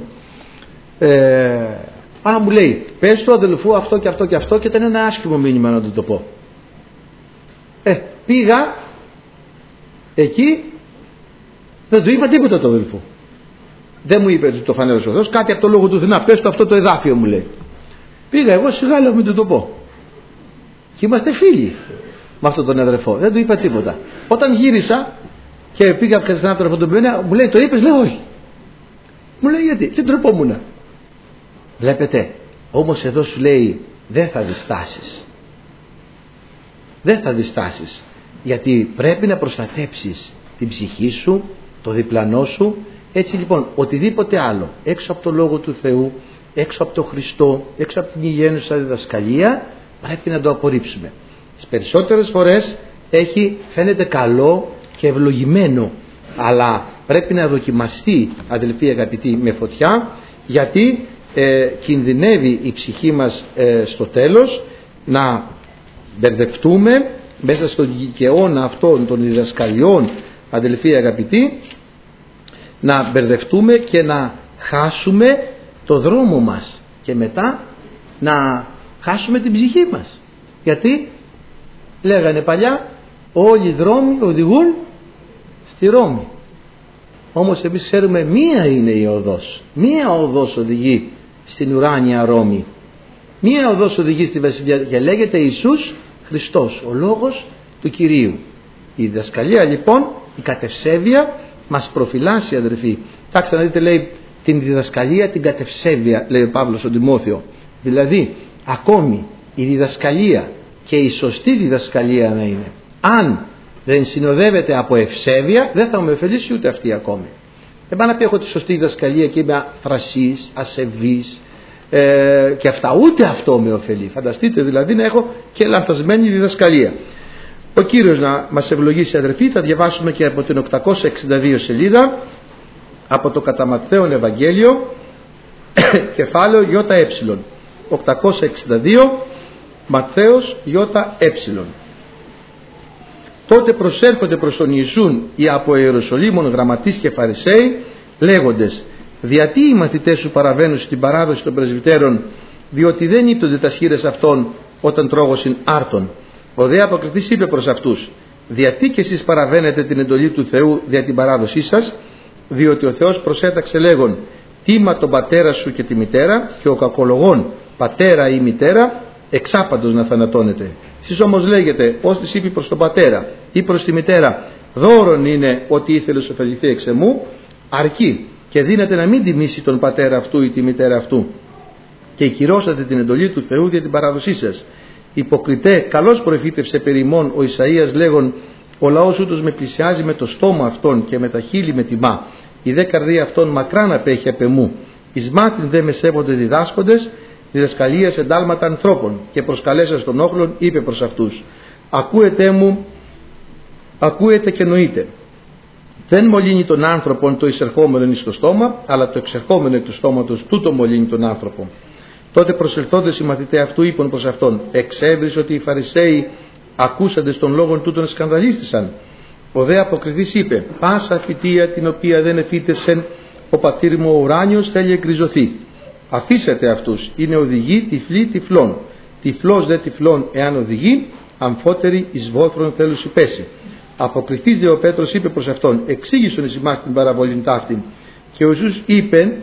Ε, α, μου λέει, πες του αδελφού αυτό και αυτό και αυτό, και ήταν ένα άσχημο μήνυμα να του το πω. Ε, πήγα εκεί, δεν του είπα τίποτα το αδελφού. Δεν μου είπε το φανέρωσε ο Θεός, κάτι από το Λόγο του Θεού, πες του αυτό το εδάφιο, μου λέει. Πήγα εγώ, σιγά λέω, μην του το πω. Και είμαστε φίλοι με αυτόν τον αδερφό, δεν του είπα τίποτα. Όταν γύρισα και πήγα στην άνθρωπο τον ποιόνα, μου λέει, το είπες? Λέω, όχι. Μου λέει, γιατί? Και τρεπόμουνα. Βλέπετε, όμως εδώ σου λέει, δεν θα διστάσεις. Δεν θα διστάσεις, γιατί πρέπει να προστατέψεις την ψυχή σου, το διπλανό σου. Έτσι λοιπόν, οτιδήποτε άλλο έξω από το Λόγο του Θεού, έξω από τον Χριστό, έξω από την υγιένουσα διδασκαλία, πρέπει να το απορρίψουμε. Τις περισσότερες φορές έχει, φαίνεται καλό και ευλογημένο, αλλά πρέπει να δοκιμαστεί, αδελφοί αγαπητοί, με φωτιά, γιατί ε, κινδυνεύει η ψυχή μας ε, στο τέλος να μπερδευτούμε μέσα στον δικαιώνα αυτών των διδασκαλιών, αδελφοί αγαπητοί, να μπερδευτούμε και να χάσουμε το δρόμο μας και μετά να χάσουμε την ψυχή μας. Γιατί λέγανε παλιά, όλοι οι δρόμοι οδηγούν στη Ρώμη. Όμως εμείς ξέρουμε μία είναι η οδός, μία οδός οδηγεί στην ουράνια Ρώμη, μία οδός οδηγεί στη Βασιλεία, και λέγεται Ιησούς Χριστός, ο Λόγος του Κυρίου. Η διδασκαλία λοιπόν, η κατευσέβεια μας προφυλάσσει, αδερφοί. Κοιτάξτε να δείτε, λέει, την διδασκαλία την κατευσέβεια, λέει ο Παύλος στον Τιμόθεο. Δηλαδή ακόμη η διδασκαλία και η σωστή διδασκαλία να είναι, αν δεν συνοδεύεται από ευσέβεια, δεν θα με ωφελήσει ούτε αυτή ακόμη. Δεν πάει να πει έχω τη σωστή διδασκαλία και είμαι αφρασής, ασεβής ε, και αυτά. Ούτε αυτό με ωφελεί. Φανταστείτε δηλαδή να έχω και λανθασμένη διδασκαλία. Ο Κύριος να μας ευλογήσει, αδερφοί. Θα διαβάσουμε και από την οκτακόσια εξήντα δύο σελίδα από το κατά Ματθαίον Ευαγγέλιο κεφάλαιο ΙΕ. οκτακόσια εξήντα δύο Ματθαίος ΙΕ. Τότε προσέρχονται προς τον Ιησούν οι από Ιεροσολύμων γραμματείς και Φαρισαίοι, λέγοντες: διατί οι μαθητές σου παραβαίνουν στην παράδοση των πρεσβυτέρων, διότι δεν ύπτονται τα σχήρες αυτών όταν τρώγωσιν άρτον? Ο δε αποκριθής είπε προς αυτούς: διατί και εσείς παραβαίνετε την εντολή του Θεού δια την παράδοσή σας? Διότι ο Θεός προσέταξε λέγον: τίμα τον πατέρα σου και τη μητέρα, και ο κακολογών πατέρα ή μητέρα εξάπαντος να θανατώνεται. Εσείς όμως λέγετε, ως της είπε προς τον πατέρα ή προς τη μητέρα, δώρον είναι ότι ήθελε σου φαγηθεί εξ εμού, αρκεί και δύναται να μην τιμήσει τον πατέρα αυτού ή τη μητέρα αυτού, και κυρώσατε την εντολή του Θεού για την παράδοσή σας. Υποκριτέ, καλώς προφήτευσε περί ημών ο Ισαΐας λέγον: ο λαός ούτως με πλησιάζει με το στόμα αυτών και με τα χείλη με τιμά, η δε καρδία αυτών μακράν απέχει απ' εμού. Εις μάτιν δε με σέβονται διδάσκοντες, διδασκαλίας εντάλματα ανθρώπων, και προσκαλέσας των όχλων είπε προς αυτούς: ακούετε μου, ακούετε και νοείτε. Δεν μολύνει τον άνθρωπον το εισερχόμενο εις το στόμα, αλλά το εξερχόμενο εκ του στόματος τούτο μολύνει τον άνθρωπο. Τότε προσελθόντες οι μαθηταί αυτού είπαν προς αυτόν: εξέβρις ότι οι Φαρισαίοι ακούσαντες των λόγων τούτων σκανδαλίστησαν? Ο δε αποκριθής είπε: πάσα φυτεία την οποία δεν εφύτευσεν ο πατήρ μου ο ουράνιος θέλει εκριζωθεί. Αφήσετε αυτούς, είναι οδηγοί τυφλοί τυφλών. Τυφλός δε τυφλών εάν οδηγεί, αμφότεροι εις βόθρων θέλουν πέσει. Αποκριθής δε ο Πέτρος είπε προς αυτόν: εξήγησον εις εμάς την παραβολήν ταύτην. Και ο Ιησούς είπε: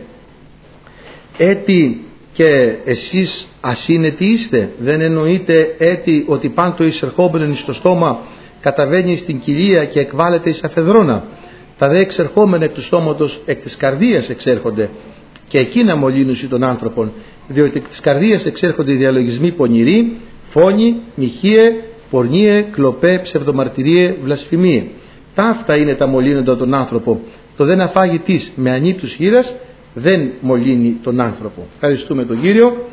έτι και εσείς ασύνετοι είστε? Δεν εννοείτε έτι ότι πάντο εισερχόμενον εις το στόμα καταβαίνει στην κοιλία και εκβάλλεται εις αφεδρώνα? Τα δε εξερχόμενα εκ του στόματος εκ της καρδίας εξέρχονται, και εκείνα μολύνουσι των άνθρωπων, διότι εκ της καρδίας εξέρχονται οι διαλογισμοί πονηροί, φόνοι, μοιχείε, πορνείε, κλοπέ, ψευδομαρτυρίε, βλασφημίε. Ταύτα είναι τα μολύνοντα τον άνθρωπο. Το δεν αφάγει της με ανύπτους χείρας δεν μολύνει τον άνθρωπο. Ευχαριστούμε τον Κύριο.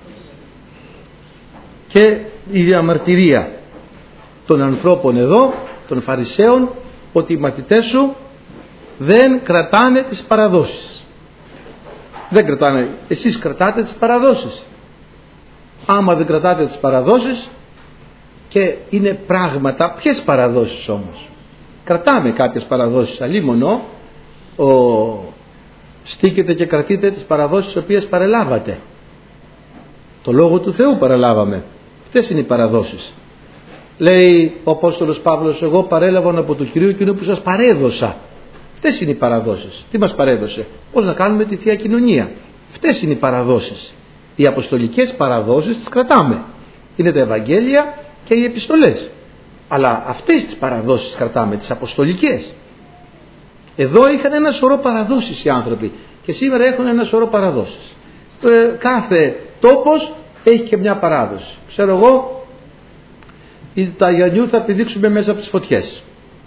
Και η διαμαρτυρία των ανθρώπων εδώ, των Φαρισαίων, ότι οι μαθητές σου δεν κρατάνε τις παραδόσεις. Δεν κρατάνε. Εσείς κρατάτε τις παραδόσεις. Άμα δεν κρατάτε τις παραδόσεις, και είναι πράγματα, ποιες παραδόσεις όμως? Κρατάμε κάποιες παραδόσεις, αλλήμωνο ο... στήκετε και κρατείτε τις παραδόσεις τις οποίες παρελάβατε. Το Λόγο του Θεού παραλάβαμε. Αυτές είναι οι παραδόσεις. Λέει ο Απόστολος Παύλος: εγώ παρέλαβα από το Κυρίο εκείνο που σας παρέδωσα. Αυτές είναι οι παραδόσεις. Τι μας παρέδωσε? Πώς να κάνουμε τη Θεία Κοινωνία. Αυτές είναι οι παραδόσεις. Οι αποστολικές παραδόσεις τις κρατάμε. Είναι τα Ευαγγέλια και οι επιστολές. Αλλά αυτές τις παραδόσεις κρατάμε, τις αποστολικές. Εδώ είχαν ένα σωρό παραδόσεις οι άνθρωποι και σήμερα έχουν ένα σωρό παραδόσεις. Ε, κάθε τόπος έχει και μια παράδοση. Ξέρω εγώ, τα Αγιανιού θα πηδήξουμε μέσα από τις φωτιές.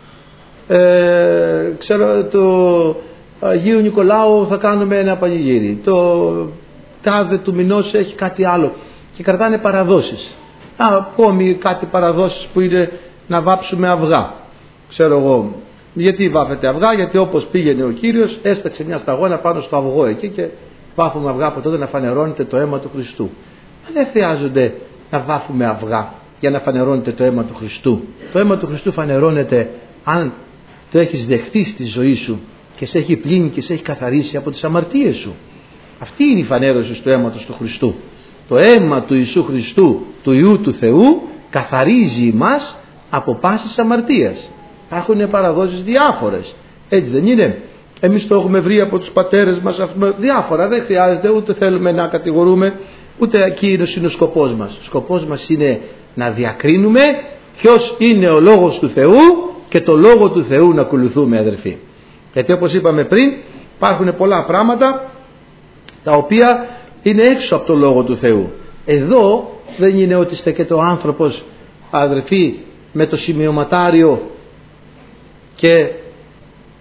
Ε, ξέρω, το Αγίου Νικολάου θα κάνουμε ένα πανηγύρι. Το τάδε του μηνός έχει κάτι άλλο. Και κρατάνε παραδόσεις. Ακόμη κάτι παραδόσεις που είναι να βάψουμε αυγά. Ξέρω εγώ. Γιατί βάφεται αυγά? Γιατί όπως πήγαινε ο Κύριος, έσταξε μια σταγόνα πάνω στο αυγό εκεί και βάφουμε αυγά από τότε να φανερώνεται το αίμα του Χριστού. Δεν χρειάζονται να βάφουμε αυγά για να φανερώνεται το αίμα του Χριστού. Το αίμα του Χριστού φανερώνεται αν το έχεις δεχτεί στη ζωή σου και σε έχει πλύνει και σε έχει καθαρίσει από τις αμαρτίες σου. Αυτή είναι η φανέρωση του αίματος του Χριστού. Το αίμα του Ιησού Χριστού, του Υιού του Θεού, καθαρίζει εμάς από πάσης αμαρτίας. Υπάρχουν παραδόσεις διάφορες. Έτσι δεν είναι? Εμείς το έχουμε βρει από τους πατέρες μας, διάφορα. Δεν χρειάζεται, ούτε θέλουμε να κατηγορούμε, ούτε εκεί είναι ο σκοπός μας. Ο σκοπός μας είναι να διακρίνουμε ποιος είναι ο Λόγος του Θεού και το Λόγο του Θεού να ακολουθούμε, αδερφοί. Γιατί όπως είπαμε πριν, υπάρχουν πολλά πράγματα τα οποία είναι έξω από το Λόγο του Θεού. Εδώ δεν είναι ότι στεκεται ο άνθρωπος, αδερφοί, με το σημειωματάριο και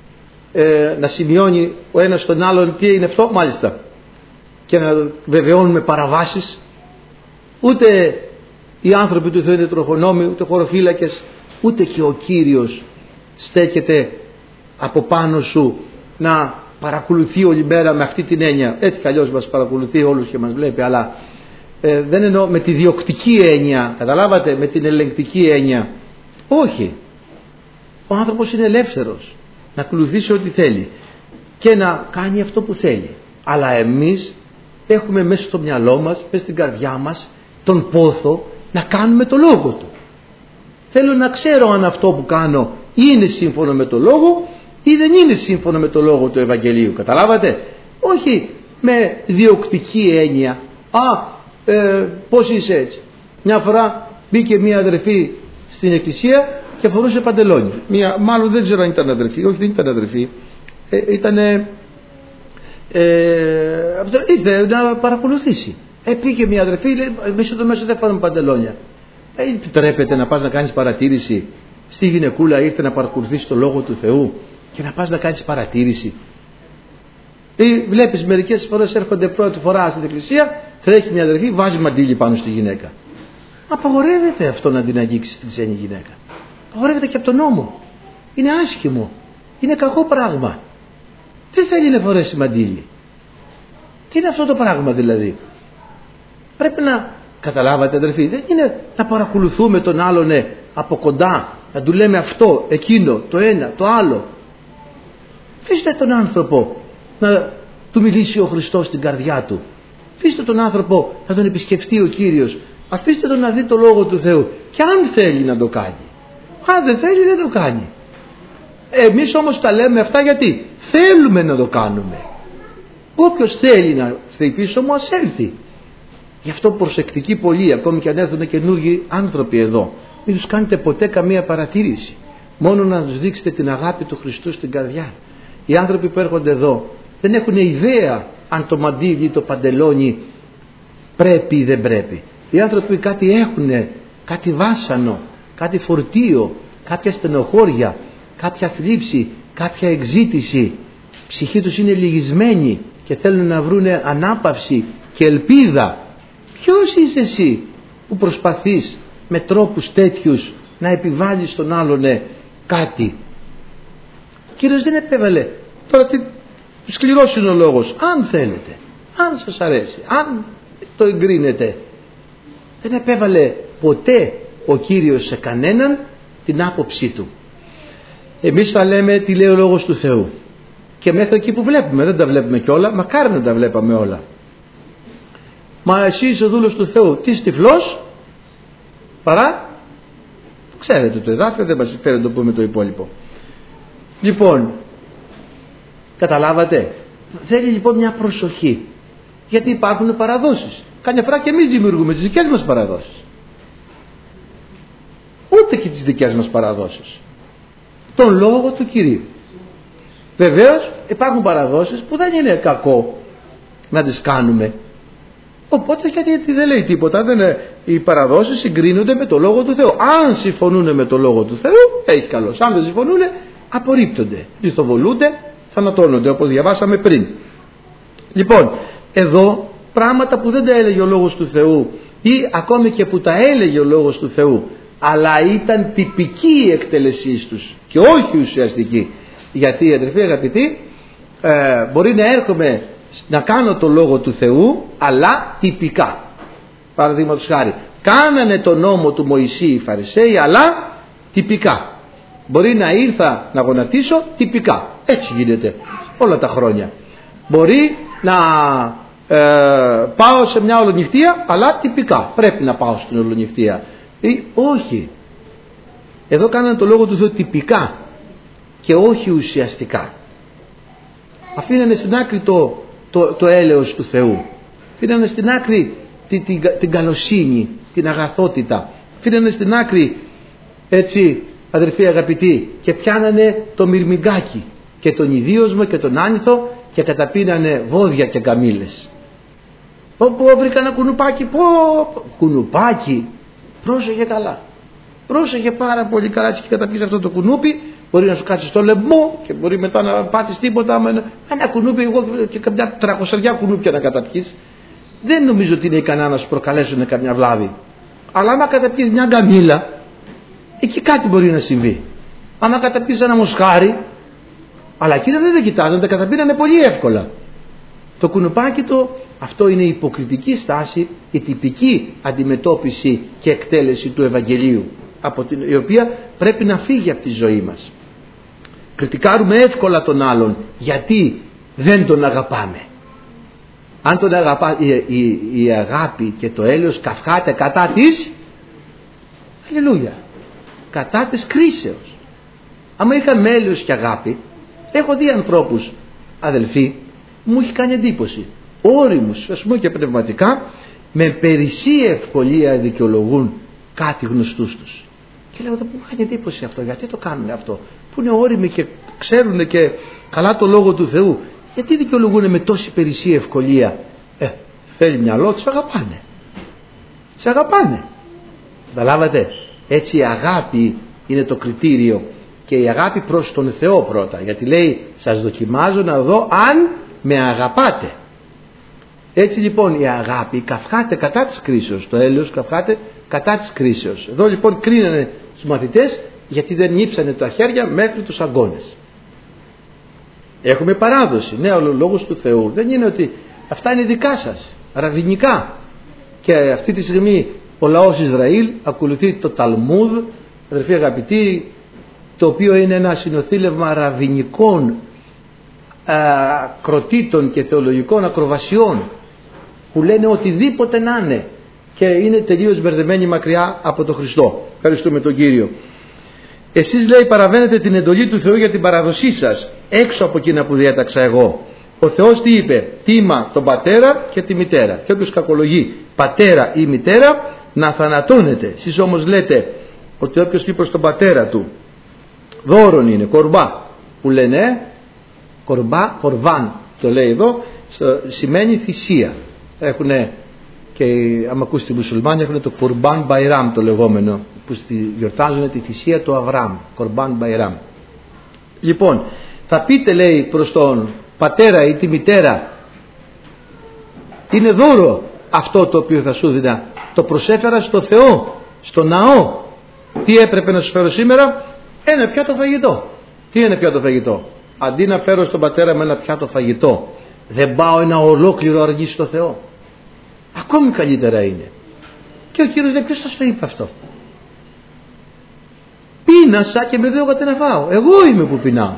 ε, να σημειώνει ο ένας τον άλλον τι είναι αυτό, μάλιστα, και να βεβαιώνουμε παραβάσεις. Ούτε οι άνθρωποι του Θεού είναι τροχονόμοι, ούτε χωροφύλακες, ούτε και ο Κύριος στέκεται από πάνω σου να παρακολουθεί όλη μέρα με αυτή την έννοια. Έτσι κι αλλιώς μας παρακολουθεί όλους και μας βλέπει, αλλά ε, δεν εννοώ με τη διοκτική έννοια, καταλάβατε, με την ελεγκτική έννοια. Όχι. Ο άνθρωπος είναι ελεύθερος να ακολουθήσει ό,τι θέλει και να κάνει αυτό που θέλει. Αλλά εμείς έχουμε μέσα στο μυαλό μας, μέσα στην καρδιά μας, τον πόθο να κάνουμε το λόγο του. Θέλω να ξέρω αν αυτό που κάνω είναι σύμφωνο με το λόγο ή δεν είναι σύμφωνο με το λόγο του Ευαγγελίου. Καταλάβατε? Όχι με διοκτική έννοια. Α, ε, πώς είσαι έτσι? Μια φορά μπήκε μια αδερφή στην εκκλησία και φορούσε παντελόνι. Μια, μάλλον δεν ξέρω αν ήταν αδερφή. Όχι, δεν ήταν αδερφή. Ε, ήτανε ε, ήρθε να παρακολουθήσει. Ε, πήγε μια αδερφή, λέει, εμείς εδώ μέσα δεν φοράμε παντελόνια. Ε, επιτρέπεται να πας να κάνεις παρατήρηση? Στη γυναικούλα ήρθε να παρακολουθήσει το Λόγο του Θεού και να πας να κάνεις παρατήρηση? Ή βλέπεις μερικές φορές έρχονται πρώτη φορά στην εκκλησία, τρέχει μια αδερφή, βάζει μαντίλι πάνω στη γυναίκα. Απαγορεύεται αυτό να την αγγίξει στην ξένη γυναίκα. Απαγορεύεται και από τον νόμο. Είναι άσχημο. Είναι κακό πράγμα. Τι θέλει να φορέσει μαντίλι? Τι είναι αυτό το πράγμα δηλαδή? Πρέπει να καταλάβατε, αδερφοί, δεν είναι να παρακολουθούμε τον άλλον ε, από κοντά, να του λέμε αυτό, εκείνο, το ένα, το άλλο. Αφήστε τον άνθρωπο να του μιλήσει ο Χριστός στην καρδιά του. Αφήστε τον άνθρωπο να τον επισκεφτεί ο Κύριος. Αφήστε τον να δει το Λόγο του Θεού. Και αν θέλει να το κάνει. Αν δεν θέλει, δεν το κάνει. Εμείς όμως τα λέμε αυτά γιατί θέλουμε να το κάνουμε. Όποιος θέλει να έρθει πίσω μου, ας έλθει. Γι' αυτό προσεκτικοί πολλοί, ακόμη και αν έρθουν καινούργιοι άνθρωποι εδώ, μην τους κάνετε ποτέ καμία παρατήρηση. Μόνο να τους δείξετε την αγάπη του Χριστού στην καρδιά. Οι άνθρωποι που έρχονται εδώ δεν έχουν ιδέα αν το μαντίλι ή το παντελόνι πρέπει ή δεν πρέπει. Οι άνθρωποι κάτι έχουν, κάτι βάσανο, κάτι φορτίο, κάποια στενοχώρια, κάποια θλίψη, κάποια εξζήτηση. Η ψυχή τους είναι λυγισμένη και θέλουν να βρούνε ανάπαυση και ελπίδα. Ποιος είσαι εσύ που προσπαθείς με τρόπους τέτοιους να επιβάλλεις στον άλλον κάτι? Ο Κύριος δεν επέβαλε. Τώρα τι σκληρός είναι ο λόγος. Αν θέλετε, αν σας αρέσει, αν το εγκρίνετε, δεν επέβαλε ποτέ ο Κύριος σε κανέναν την άποψή του. Εμείς θα λέμε τι λέει ο Λόγος του Θεού και μέχρι εκεί που βλέπουμε, δεν τα βλέπουμε κιόλα, μακάρι να τα βλέπαμε όλα. Μα εσύ είσαι ο δούλος του Θεού, τι τυφλός παρά, ξέρετε το εδάφιο, δεν μας φέρει να το πούμε το υπόλοιπο. Λοιπόν, καταλάβατε, θέλει λοιπόν μια προσοχή, γιατί υπάρχουν παραδόσεις. Καμιά φορά και εμείς δημιουργούμε τις δικές μας παραδόσεις, ούτε και τις δικές μας παραδόσεις, τον Λόγο του Κυρίου. Βεβαίως υπάρχουν παραδόσεις που δεν είναι κακό να τις κάνουμε. Οπότε γιατί δεν λέει τίποτα, δεν είναι, οι παραδόσεις συγκρίνονται με το Λόγο του Θεού. Αν συμφωνούν με το Λόγο του Θεού, έχει καλώς. Αν δεν συμφωνούν, απορρίπτονται, λιθοβολούνται, θανατώνονται, όπως διαβάσαμε πριν. Λοιπόν, εδώ πράγματα που δεν τα έλεγε ο Λόγος του Θεού ή ακόμη και που τα έλεγε ο Λόγος του Θεού, αλλά ήταν τυπική η εκτέλεσή τους και όχι ουσιαστική. Γιατί, αδερφοί αγαπητοί, ε, μπορεί να έρχομαι να κάνω το Λόγο του Θεού, αλλά τυπικά. Παραδείγματος χάρη, κάνανε το νόμο του Μωυσή οι Φαρισαίοι, αλλά τυπικά. Μπορεί να ήρθα να γονατίσω τυπικά. Έτσι γίνεται όλα τα χρόνια. Μπορεί να ε, πάω σε μια ολονυχτία, αλλά τυπικά. Πρέπει να πάω στην ολονυχτία. Ή όχι. Εδώ κάνανε το Λόγο του Θεού τυπικά και όχι ουσιαστικά. Αφήνανε στην άκρη το, το, το έλεος του Θεού. Αφήνανε στην άκρη την, την, την καλοσύνη, την αγαθότητα. Αφήνανε στην άκρη, έτσι αδερφοί αγαπητοί, και πιάνανε το μυρμηγκάκι και τον ιδίωσμα και τον άνηθο και καταπίνανε βόδια και καμήλες. Όπου βρήκα ένα κουνουπάκι, πω, κουνουπάκι, πρόσεχε καλά. Πρόσεχε πάρα πολύ καλά και καταπείς αυτό το κουνούπι μπορεί να σου κάτσει στο λαιμό και μπορεί μετά να πάτεις τίποτα με ένα κουνούπι, εγώ και καμιά τρακοσαριά κουνούπια να καταπιείς. Δεν νομίζω ότι είναι ικανά να σου προκαλέσουν καμιά βλάβη. Αλλά άμα καταπιείς μια γκαμίλα, εκεί κάτι μπορεί να συμβεί. Άμα καταπιείς ένα μοσχάρι, αλλά εκείνα δεν τα κοιτάζουν, τα καταπίνανε πολύ εύκολα. Το κουνουπάκι το, αυτό είναι η υποκριτική στάση, η τυπική αντιμετώπιση και εκτέλεση του Ευαγγελίου, από την, η οποία πρέπει να φύγει από τη ζωή μας. Κριτικάρουμε εύκολα τον άλλον γιατί δεν τον αγαπάμε. Αν τον αγαπά, η, η, η αγάπη και το έλεος καυχάται κατά της, αλληλούια, κατά της κρίσεως. Άμα είχαμε έλεος και αγάπη, έχω δει ανθρώπους, αδελφοί, μου έχει κάνει εντύπωση, όριμους, ας πούμε και πνευματικά, με περισσή ευκολία δικαιολογούν κάτι γνωστούς τους. Και λέω, μου κάνει εντύπωση αυτό, γιατί το κάνουν αυτό, που είναι όριμοι και ξέρουν και καλά το λόγο του Θεού, γιατί δικαιολογούν με τόση περισσή ευκολία? Ε, θέλει μυαλό, τους αγαπάνε. Τους αγαπάνε. Καταλάβατε, έτσι η αγάπη είναι το κριτήριο, και η αγάπη προς τον Θεό πρώτα, γιατί λέει σας δοκιμάζω να δω αν με αγαπάτε. Έτσι λοιπόν η αγάπη καυχάται κατά της κρίσεως, το έλεος καυχάται κατά της κρίσεως. Εδώ λοιπόν κρίνανε τους μαθητές γιατί δεν νύψανε τα χέρια μέχρι τους αγκώνες. Έχουμε παράδοση, ναι, ο λόγος του Θεού δεν είναι ότι αυτά είναι δικά σας, ραβινικά, και αυτή τη στιγμή ο λαός Ισραήλ ακολουθεί το Ταλμούδ, αδερφοί αγαπητοί, το οποίο είναι ένα συνοθήλευμα ραβινικών κροτήτων και θεολογικών ακροβασιών, που λένε οτιδήποτε να είναι και είναι τελείως μπερδεμένοι μακριά από τον Χριστό. Ευχαριστούμε τον Κύριο. Εσείς, λέει, παραβαίνετε την εντολή του Θεού για την παραδοσή σας, έξω από εκείνα που διέταξα εγώ. Ο Θεός τι είπε? Τίμα τον πατέρα και τη μητέρα. Και όποιος κακολογεί πατέρα ή μητέρα να θανατώνεται. Εσείς όμως λέτε ότι όποιος πει προς τον πατέρα του δώρον είναι, κορμπά, που λένε ε, κορμπά, κορβάν το λέει εδώ, σημαίνει θυσία. Έχουνε, και άμα ακούσει τη μουσουλμάνοι, έχουν το Κουρμπάν Μπαϊράμ το λεγόμενο, που γιορτάζουν τη θυσία του Αβραάμ, Κουρμπάν Μπαϊράμ. Λοιπόν, θα πείτε, λέει, προς τον πατέρα ή τη μητέρα, είναι δώρο αυτό το οποίο θα σου δίνα, το προσέφερα στο Θεό, στο ναό. Τι έπρεπε να σου φέρω σήμερα? Ένα πιάτο φαγητό. Τι είναι πιάτο φαγητό? Αντί να φέρω στον πατέρα με ένα πιάτο φαγητό, δεν πάω ένα ολόκληρο αργύ στο Θεό? Ακόμη καλύτερα είναι. Και ο Κύριος λέει, ποιος σας το είπε αυτό? Πείνασα και με διώγατε να φάω. Εγώ είμαι που πεινάω.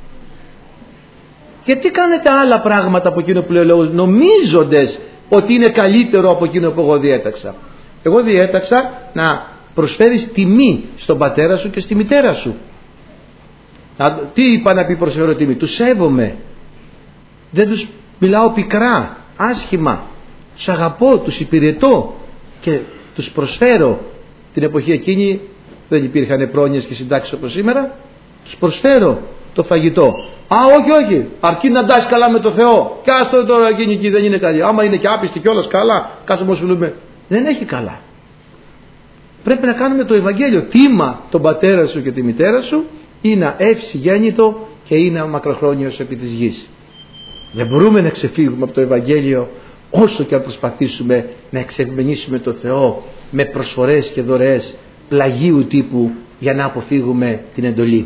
Γιατί κάνετε άλλα πράγματα από εκείνο που λέει ο λόγος, νομίζοντες ότι είναι καλύτερο από εκείνο που εγώ διέταξα? Εγώ διέταξα να προσφέρεις τιμή στον πατέρα σου και στη μητέρα σου. Τι είπα να πει προσφέρω τιμή? Τους σέβομαι, δεν τους μιλάω πικρά, άσχημα, τους αγαπώ, τους υπηρετώ και τους προσφέρω. Την εποχή εκείνη δεν υπήρχαν πρόνοιες και συντάξεις όπως σήμερα. Τους προσφέρω το φαγητό. Α, όχι, όχι, αρκεί να ντάσει καλά με το Θεό. Και άστο τώρα, εκείνη εκεί δεν είναι καλή. Άμα είναι και άπιστη κιόλας, καλά, κάτσε όμως μιλούμε. Δεν έχει καλά. Πρέπει να κάνουμε το Ευαγγέλιο. Τίμα τον πατέρα σου και τη μητέρα σου, είναι εύση γέννητο και είναι μακροχρόνιος επί της γης. Δεν μπορούμε να ξεφύγουμε από το Ευαγγέλιο όσο και αν προσπαθήσουμε να εξευμενήσουμε το Θεό με προσφορές και δωρεές πλαγίου τύπου για να αποφύγουμε την εντολή.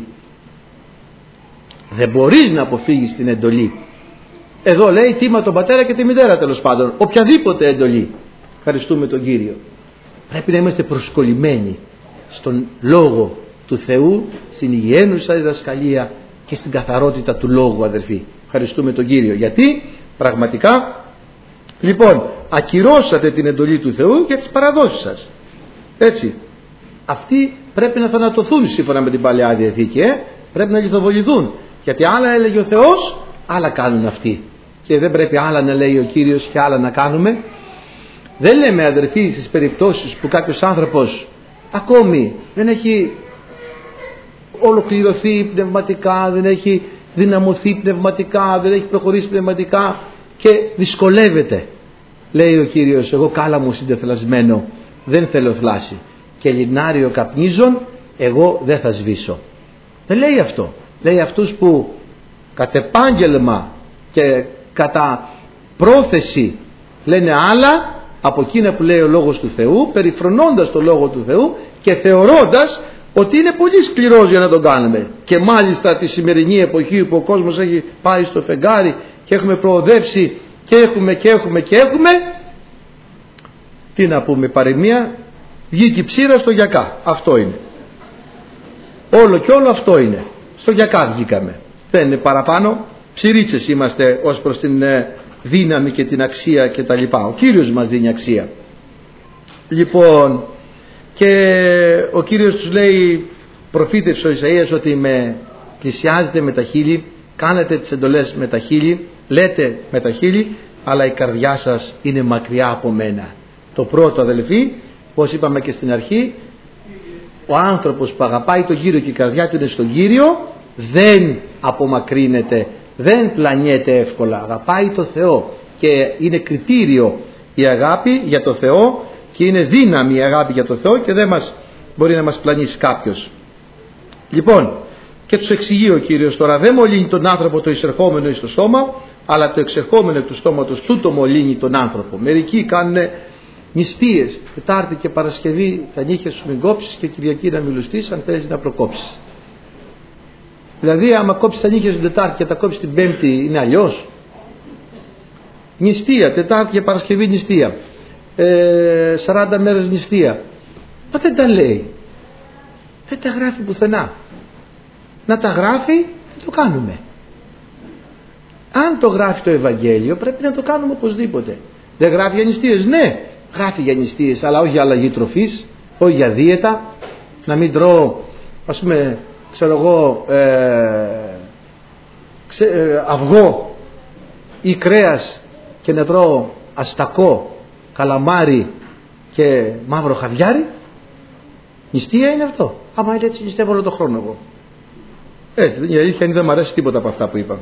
Δεν μπορείς να αποφύγεις την εντολή. Εδώ λέει τίμα τον πατέρα και τη μητέρα, τέλος πάντων, οποιαδήποτε εντολή. Ευχαριστούμε τον Κύριο. Πρέπει να είμαστε προσκολλημένοι στον Λόγο του Θεού, στην υγιένουσα διδασκαλία και στην καθαρότητα του Λόγου, αδελφοί. Ευχαριστούμε τον Κύριο. Γιατί πραγματικά, λοιπόν, ακυρώσατε την εντολή του Θεού για τις παραδόσεις σας. Έτσι. Αυτοί πρέπει να θανατωθούν σύμφωνα με την Παλαιά Διαθήκη. Ε? Πρέπει να λιθοβοληθούν. Γιατί άλλα έλεγε ο Θεός, άλλα κάνουν αυτοί. Και δεν πρέπει άλλα να λέει ο Κύριος και άλλα να κάνουμε. Δεν λέμε, αδερφοί, στις περιπτώσεις που κάποιος άνθρωπος ακόμη δεν έχει ολοκληρωθεί πνευματικά, δεν έχει δυναμωθεί πνευματικά, δεν έχει προχωρήσει πνευματικά και δυσκολεύεται. Λέει ο Κύριος, εγώ κάλα μου συντεθλασμένο, δεν θέλω θλάση, και λινάριο καπνίζων, εγώ δεν θα σβήσω. Δεν λέει αυτό. Λέει αυτούς που κατ' επάγγελμα και κατά πρόθεση λένε άλλα από εκείνα που λέει ο Λόγος του Θεού, περιφρονώντας το Λόγο του Θεού και θεωρώντας ότι είναι πολύ σκληρός για να τον κάνουμε. Και μάλιστα τη σημερινή εποχή που ο κόσμος έχει πάει στο φεγγάρι και έχουμε προοδεύσει και έχουμε και έχουμε και έχουμε, τι να πούμε, παροιμία, βγήκε η ψήρα στο γιακά. Αυτό είναι. Όλο και όλο αυτό είναι. Στο γιακά βγήκαμε. Δεν είναι παραπάνω. Ψηρίτσες είμαστε ως προς την δύναμη και την αξία και τα λοιπά. Ο Κύριος μας δίνει αξία. Λοιπόν, και ο Κύριος τους λέει, προφήτευσε ο Ισαΐας ότι με πλησιάζετε με τα χείλη, κάνετε τις εντολές με τα χείλη, λέτε με τα χείλη, αλλά η καρδιά σας είναι μακριά από μένα. Το πρώτο, αδελφοί, όπως είπαμε και στην αρχή, ο άνθρωπος που αγαπάει τον Κύριο και η καρδιά του είναι στον Κύριο, δεν απομακρύνεται, δεν πλανιέται εύκολα. Αγαπάει το Θεό και είναι κριτήριο η αγάπη για το Θεό και είναι δύναμη η αγάπη για το Θεό και δεν μας μπορεί να μας πλανήσει κάποιος. Λοιπόν, και τους εξηγεί ο Κύριος τώρα, δεν μολύνει τον άνθρωπο το εισερχόμενο εις το σώμα, αλλά το εξερχόμενο του στόματος τούτο μολύνει τον άνθρωπο. Μερικοί κάνουν νηστείες, Τετάρτη και Παρασκευή τα νύχια σου μην κόψεις και Κυριακή να μιλουστείς αν θέλεις να προκόψεις. Δηλαδή άμα κόψεις τα νύχια σου την Τετάρτη και τα κόψεις την Πέμπτη είναι αλλιώς. Νηστεία, Τετάρτη και Παρασκευή νηστεία, ε, σαράντα μέρες νηστεία. Μα δεν τα λέει, δεν τα γράφει πουθενά. Να τα γράφει δεν το κάνουμε. Αν το γράφει το Ευαγγέλιο πρέπει να το κάνουμε οπωσδήποτε. Δεν γράφει για νηστείες, ναι, γράφει για νηστείες, αλλά όχι για αλλαγή τροφής, όχι για δίαιτα. Να μην τρώω, ας πούμε, ξέρω εγώ, ε, ξε, ε, αυγό ή κρέας και να τρώω αστακό, καλαμάρι και μαύρο χαβιάρι. Νηστεία είναι αυτό. Άμα είναι έτσι νηστεύω όλο το χρόνο εγώ. Έτσι, η αλήθεια είναι δεν μου αρέσει τίποτα από αυτά που είπα.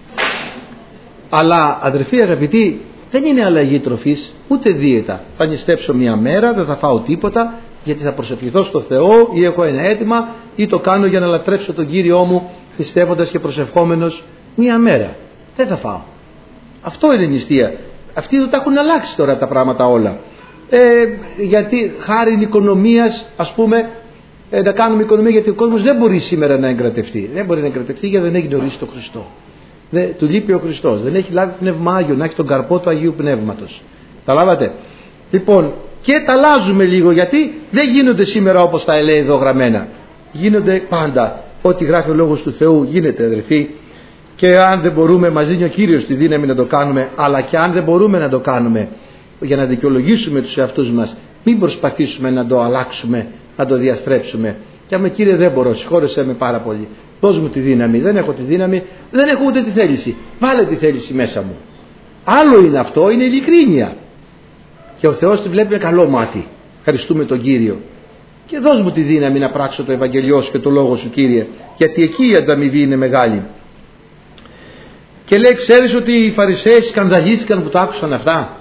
Αλλά αδερφοί αγαπητοί, δεν είναι αλλαγή τροφής ούτε δίαιτα. Θα νηστέψω μια μέρα, δεν θα φάω τίποτα γιατί θα προσευχηθώ στο Θεό ή έχω ένα αίτημα ή το κάνω για να λατρέψω τον Κύριό μου πιστεύοντας και προσευχόμενος μια μέρα. Δεν θα φάω. Αυτό είναι νηστεία. Αυτοί δεν τα έχουν αλλάξει τώρα τα πράγματα όλα. Ε, γιατί χάρη οικονομίας, ας πούμε, ε, να κάνουμε οικονομία, γιατί ο κόσμος δεν μπορεί σήμερα να εγκρατευτεί. Δεν μπορεί να εγκρατευτεί γιατί δεν έχει γνωρίσει τον Χριστό. Δεν, του λείπει ο Χριστός. Δεν έχει λάβει πνεύμα Άγιο, να έχει τον καρπό του Αγίου Πνεύματος. Τα λάβατε. Λοιπόν, και τα αλλάζουμε λίγο γιατί δεν γίνονται σήμερα όπως τα λέει εδώ γραμμένα. Γίνονται πάντα. Ό,τι γράφει ο Λόγος του Θεού γίνεται, αδελφοί. Και αν δεν μπορούμε, μας δίνει ο Κύριος τη δύναμη να το κάνουμε, αλλά και αν δεν μπορούμε να το κάνουμε για να δικαιολογήσουμε τους εαυτούς μας, μην προσπαθήσουμε να το αλλάξουμε, να το διαστρέψουμε. Και άμα Κύριε δεν μπορώ, συγχώρεσέ με πάρα πολύ. Δώσ' μου τη δύναμη. Δεν έχω τη δύναμη, δεν έχω ούτε τη θέληση. Βάλε τη θέληση μέσα μου. Άλλο είναι αυτό, είναι ειλικρίνεια. Και ο Θεός τη βλέπει με καλό μάτι. Ευχαριστούμε τον Κύριο. Και δώσ' μου τη δύναμη να πράξω το Ευαγγελιό σου και το Λόγο σου, Κύριε. Γιατί εκεί η ανταμοιβή είναι μεγάλη. Και λέει, ξέρεις ότι οι Φαρισαίοι σκανδαλίστηκαν που το άκουσαν αυτά.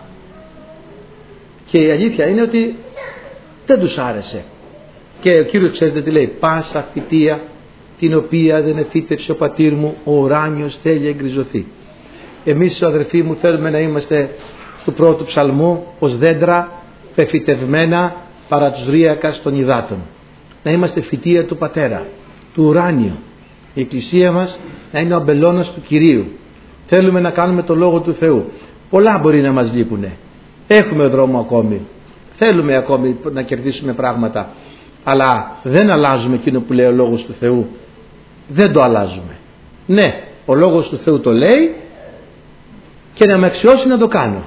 Και η αλήθεια είναι ότι δεν τους άρεσε. Και ο Κύριος ξέρετε τι λέει, πάσα φυτεία την οποία δεν εφύτευσε ο πατήρ μου, ο ουράνιος θέλει εγκριζωθεί. Εμείς αδερφοί μου θέλουμε να είμαστε του πρώτου ψαλμού ως δέντρα πεφυτευμένα παρά τους ρίακας των υδάτων. Να είμαστε φυτεία του Πατέρα, του ουράνιου. Η Εκκλησία μας να είναι ο αμπελώνας του Κυρίου. Θέλουμε να κάνουμε το Λόγο του Θεού. Πολλά μπορεί να μας λείπουνε. Έχουμε δρόμο ακόμη. Θέλουμε ακόμη να κερδίσουμε πράγματα. Αλλά δεν αλλάζουμε εκείνο που λέει ο Λόγος του Θεού. Δεν το αλλάζουμε. Ναι, ο Λόγος του Θεού το λέει και να με αξιώσει να το κάνω.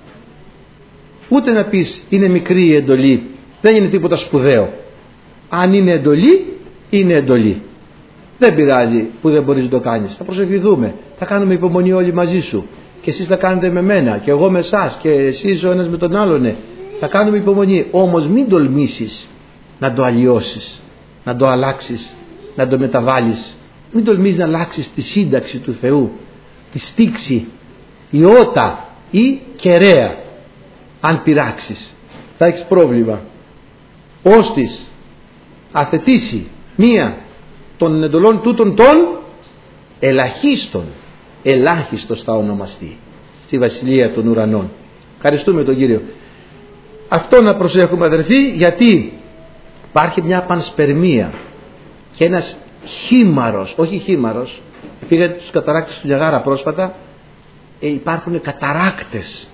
Ούτε να πεις είναι μικρή η εντολή. Δεν είναι τίποτα σπουδαίο. Αν είναι εντολή, είναι εντολή. Δεν πειράζει που δεν μπορείς να το κάνεις. Θα προσευχηθούμε. Θα κάνουμε υπομονή όλοι μαζί σου. Και εσείς θα κάνετε με μένα. Και εγώ με εσάς. Και εσείς ο ένας με τον άλλον. Θα κάνουμε υπομονή. Όμως μην τολμήσεις να το αλλοιώσεις, να το αλλάξεις, να το μεταβάλεις. Μην τολμήσεις να αλλάξεις τη σύνταξη του Θεού, τη στίξη, ιότα ή κεραία. Αν πειράξεις θα έχεις πρόβλημα. Όστις αθετήσει μία των εντολών τούτων των ελαχίστων, ελάχιστος θα ονομαστεί στη Βασιλεία των Ουρανών. Ευχαριστούμε τον Κύριο. Αυτό να προσέχουμε, αδερφοί, γιατί υπάρχει μια πανσπερμία και ένας χήμαρος, όχι χήμαρος, πήγατε τους καταράκτες του Λιαγάρα πρόσφατα, ε, υπάρχουν καταράκτες,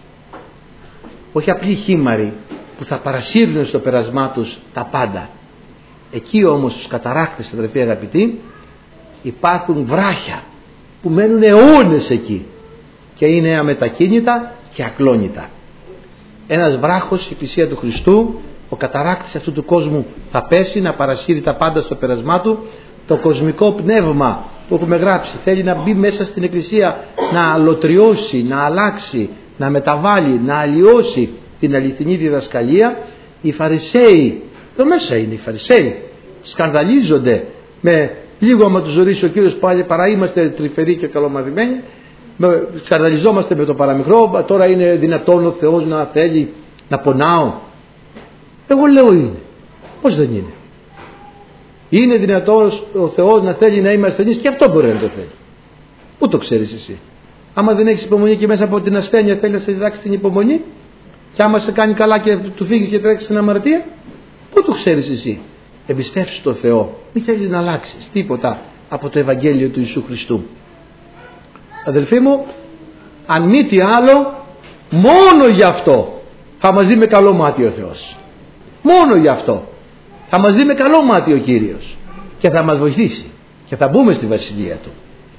όχι απλοί χήμαροι που θα παρασύρουν στο πέρασμά τους τα πάντα. Εκεί όμως στους καταράκτες, αδερφοί αγαπητοί, υπάρχουν βράχια που μένουν αιώνες εκεί και είναι αμετακίνητα και ακλόνητα. Ένας βράχος, η Εκκλησία του Χριστού, ο καταράκτης αυτού του κόσμου θα πέσει να παρασύρει τα πάντα στο πέρασμά του. Το κοσμικό πνεύμα που έχουμε γράψει θέλει να μπει μέσα στην Εκκλησία, να αλωτριώσει, να αλλάξει, να μεταβάλει, να αλλοιώσει την αληθινή διδασκαλία. Οι Φαρισαίοι, εδώ μέσα είναι οι Φαρισαίοι, σκανδαλίζονται με λίγο άμα τους ζωρίσει ο Κύριος πάλι, παρά είμαστε τρυφεροί και καλομαθημένοι, σκανδαλιζόμαστε με το παραμικρό. Τώρα είναι δυνατόν ο Θεός να θέλει να πονάω? Εγώ λέω είναι. Πώς δεν είναι? Είναι δυνατόν ο Θεός να θέλει να είμαστε ασθενείς? Και αυτό μπορεί να το θέλει. Πού το ξέρεις εσύ? Άμα δεν έχεις υπομονή και μέσα από την ασθένεια θέλει να σε διδάξει την υπομονή, και άμα σε κάνει καλά και του φύγεις και τρέξεις στην αμαρτία, πού το ξέρεις εσύ? Εμπιστεύσου το Θεό. Μην θέλεις να αλλάξεις τίποτα από το Ευαγγέλιο του Ιησού Χριστού. Αδελφοί μου, αν μη τι άλλο, μόνο γι' αυτό θα μας δει με καλό μάτι ο Θεός. Μόνο γι' αυτό θα μας δει με καλό μάτι ο Κύριος και θα μας βοηθήσει και θα μπούμε στη Βασιλεία Του.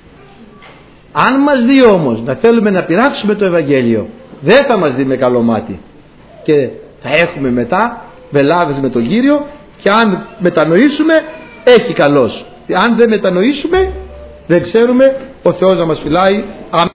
Αν μας δει όμως να θέλουμε να πειράξουμε το Ευαγγέλιο, δεν θα μας δει με καλό μάτι και θα έχουμε μετά βελάβες με τον Κύριο, και αν μετανοήσουμε έχει καλός. Αν δεν μετανοήσουμε δεν ξέρουμε, ο Θεός να μας φυλάει.